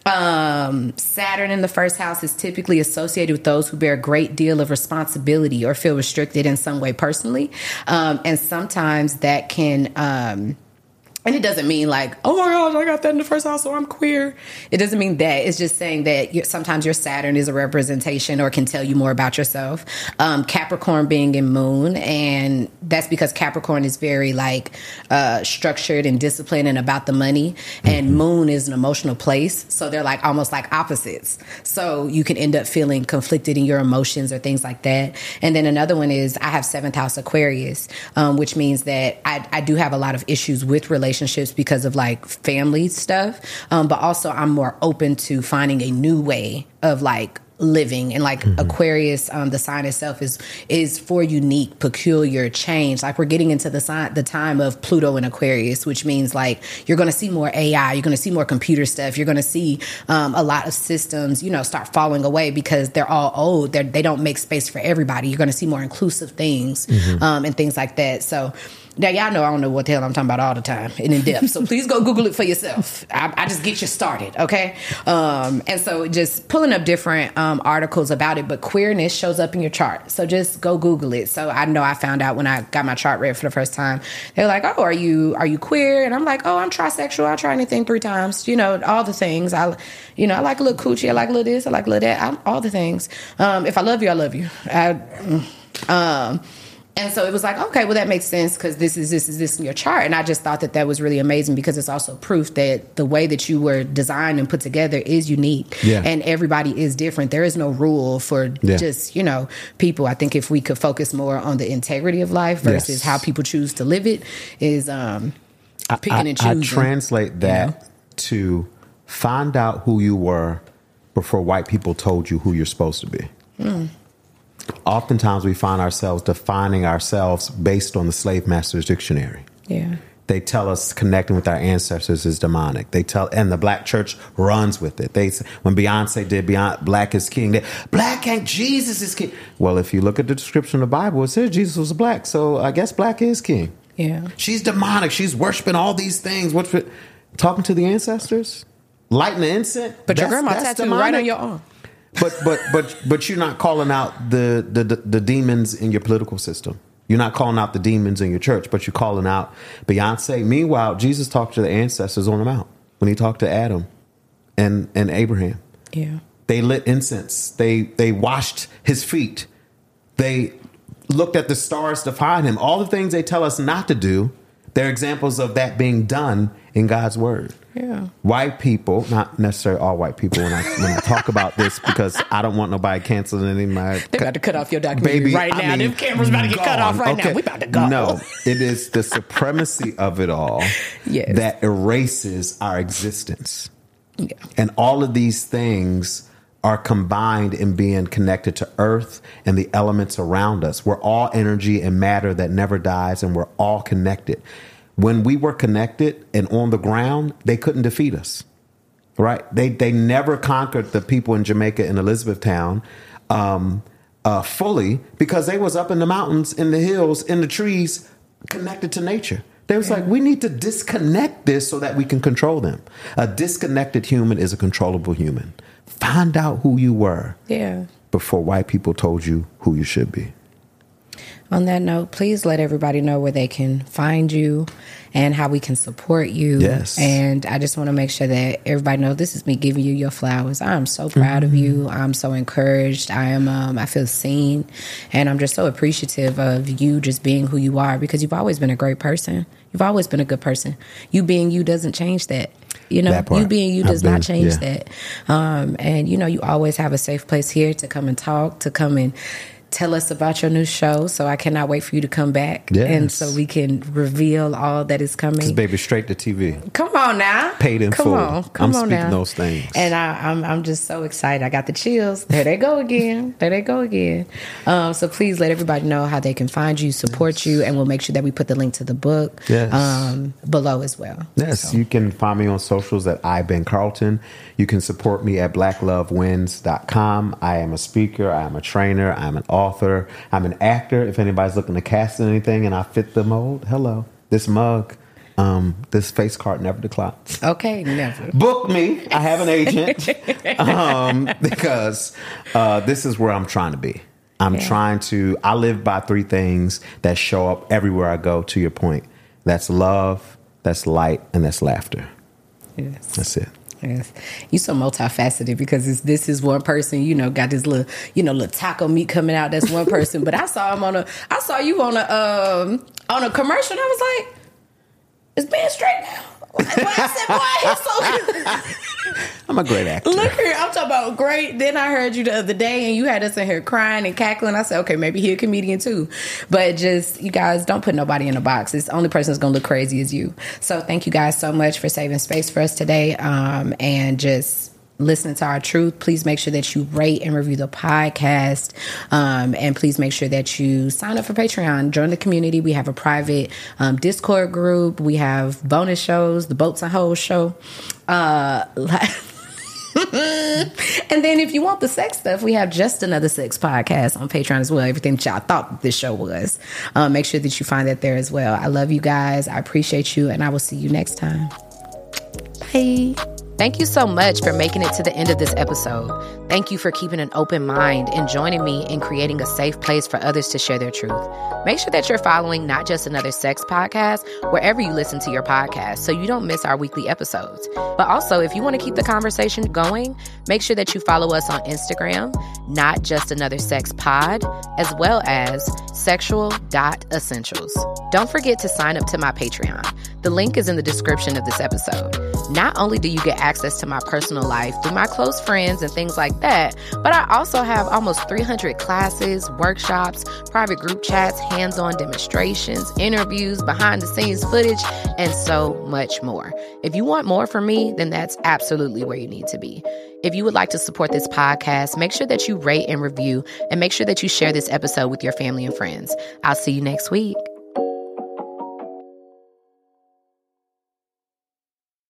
Saturn in the 1st house is typically associated with those who bear a great deal of responsibility or feel restricted in some way personally. And sometimes that can And it doesn't mean like, oh my gosh, I got that in the first house, so I'm queer. It doesn't mean that. It's just saying that sometimes your Saturn is a representation or can tell you more about yourself. Capricorn being in Moon, and that's because Capricorn is very like structured and disciplined and about the money. And Moon is an emotional place, so they're like almost like opposites. So you can end up feeling conflicted in your emotions or things like that. And then another one is I have 7th house Aquarius, which means that I do have a lot of issues with relationships because of like family stuff. But also I'm more open to finding a new way of like living. And like Aquarius, the sign itself is for unique, peculiar change. Like we're getting into the time of Pluto in Aquarius, which means like you're going to see more AI, you're going to see more computer stuff, you're going to see a lot of systems, start falling away because they're all old. They don't make space for everybody. You're going to see more inclusive things and things like that. So now, y'all know I don't know what the hell I'm talking about all the time and in depth. So please go Google it for yourself. I just get you started, okay? And so just pulling up different articles about it, but queerness shows up in your chart. So just go Google it. So I know I found out when I got my chart read for the first time. They're like, oh, are you queer? And I'm like, oh, I'm trisexual. I'll try anything 3 times. All the things. I like a little coochie. I like a little this. I like a little that. All the things. If I love you, I love you. And so it was like, okay, well, that makes sense because this is in your chart. And I just thought that was really amazing because it's also proof that the way that you were designed and put together is unique. Yeah. And everybody is different. There is no rule for just, people. I think if we could focus more on the integrity of life versus how people choose to live it is picking and choosing. I translate that to find out who you were before white people told you who you're supposed to be. Oftentimes we find ourselves defining ourselves based on the slave master's dictionary. Yeah. They tell us connecting with our ancestors is demonic. And the black church runs with it. When Beyonce did Black is King, Black ain't Jesus is King. Well, if you look at the description of the Bible, it says Jesus was black. So I guess black is king. Yeah. She's demonic. She's worshiping all these things. Talking to the ancestors? Lighting the incense? But your grandma tattooed right on your arm. But you're not calling out the demons in your political system. You're not calling out the demons in your church, but you're calling out Beyonce. Meanwhile, Jesus talked to the ancestors on the mount when he talked to Adam and Abraham. Yeah. They lit incense. They washed his feet. They looked at the stars to find him. All the things they tell us not to do, they're examples of that being done in God's word. Yeah. White people, not necessarily all white people when I talk about this, because I don't want nobody canceling any of my... They're about to cut off your documentary right now. Them cameras about to get cut off right now. We about to go. No, it is the supremacy of it all that erases our existence. Yeah. And all of these things are combined in being connected to earth and the elements around us. We're all energy and matter that never dies, and we're all connected. When we were connected and on the ground, they couldn't defeat us, right? They never conquered the people in Jamaica and Elizabethtown fully because they was up in the mountains, in the hills, in the trees, connected to nature. They was like, we need to disconnect this so that we can control them. A disconnected human is a controllable human. Find out who you were before white people told you who you should be. On that note, please let everybody know where they can find you and how we can support you. Yes. And I just want to make sure that everybody knows this is me giving you your flowers. I'm so proud of you. I'm so encouraged. I feel seen. And I'm just so appreciative of you just being who you are, because you've always been a great person. You've always been a good person. You being you doesn't change that. You being you does not change that. And, you always have a safe place here to come and talk, to come and tell us about your new show. So I cannot wait for you to come back. Yes. And so we can reveal all that is coming. 'Cause baby, straight to TV. Come on now. Paid in full. Come on speaking now. Those things. And I'm just so excited. I got the chills. There they go again. So please let everybody know how they can find you, support you, and we'll make sure that we put the link to the book below as well. Yes, so. You can find me on socials at iBenCarlton. You can support me at blacklovewins.com. I am a speaker. I am a trainer. I'm an author. I'm an actor. If anybody's looking to cast in anything and I fit the mold, hello. This mug, this face card never declines. Okay, never. Book me. I have an agent. Because this is where I'm trying to be. I live by 3 things that show up everywhere I go, to your point. That's love, that's light, and that's laughter. Yes. That's it. Yes. You so multifaceted because this is one person, you know, got this little, you know, little taco meat coming out. That's one person. But I saw you on a commercial and I was like, is Ben straight now? But I said, boy, he's so good. I'm a great actor. Look here, I'm talking about great. Then I heard you the other day and you had us in here crying and cackling. I said, okay, maybe he a comedian too. But just, you guys, don't put nobody in a box. It's the only person that's going to look crazy is you. So thank you guys so much for saving space for us today, and just listening to our truth. Please make sure that you rate and review the podcast, and please make sure that you sign up for Patreon. Join the community. We have a private Discord group. We have bonus shows, the Boats and Hoes show. And then if you want the sex stuff, we have Just Another Sex podcast on Patreon as well. Everything that y'all thought this show was. Make sure that you find that there as well. I love you guys. I appreciate you, and I will see you next time. Bye. Thank you so much for making it to the end of this episode. Thank you for keeping an open mind and joining me in creating a safe place for others to share their truth. Make sure that you're following Not Just Another Sex podcast wherever you listen to your podcast so you don't miss our weekly episodes. But also, if you want to keep the conversation going, make sure that you follow us on Instagram, Not Just Another Sex Pod, as well as sexual.essentials. Don't forget to sign up to my Patreon. The link is in the description of this episode. Not only do you get access to my personal life through my close friends and things like that, but I also have almost 300 classes, workshops, private group chats, hands-on demonstrations, interviews, behind-the-scenes footage, and so much more. If you want more from me, then that's absolutely where you need to be. If you would like to support this podcast, make sure that you rate and review, and make sure that you share this episode with your family and friends. I'll see you next week.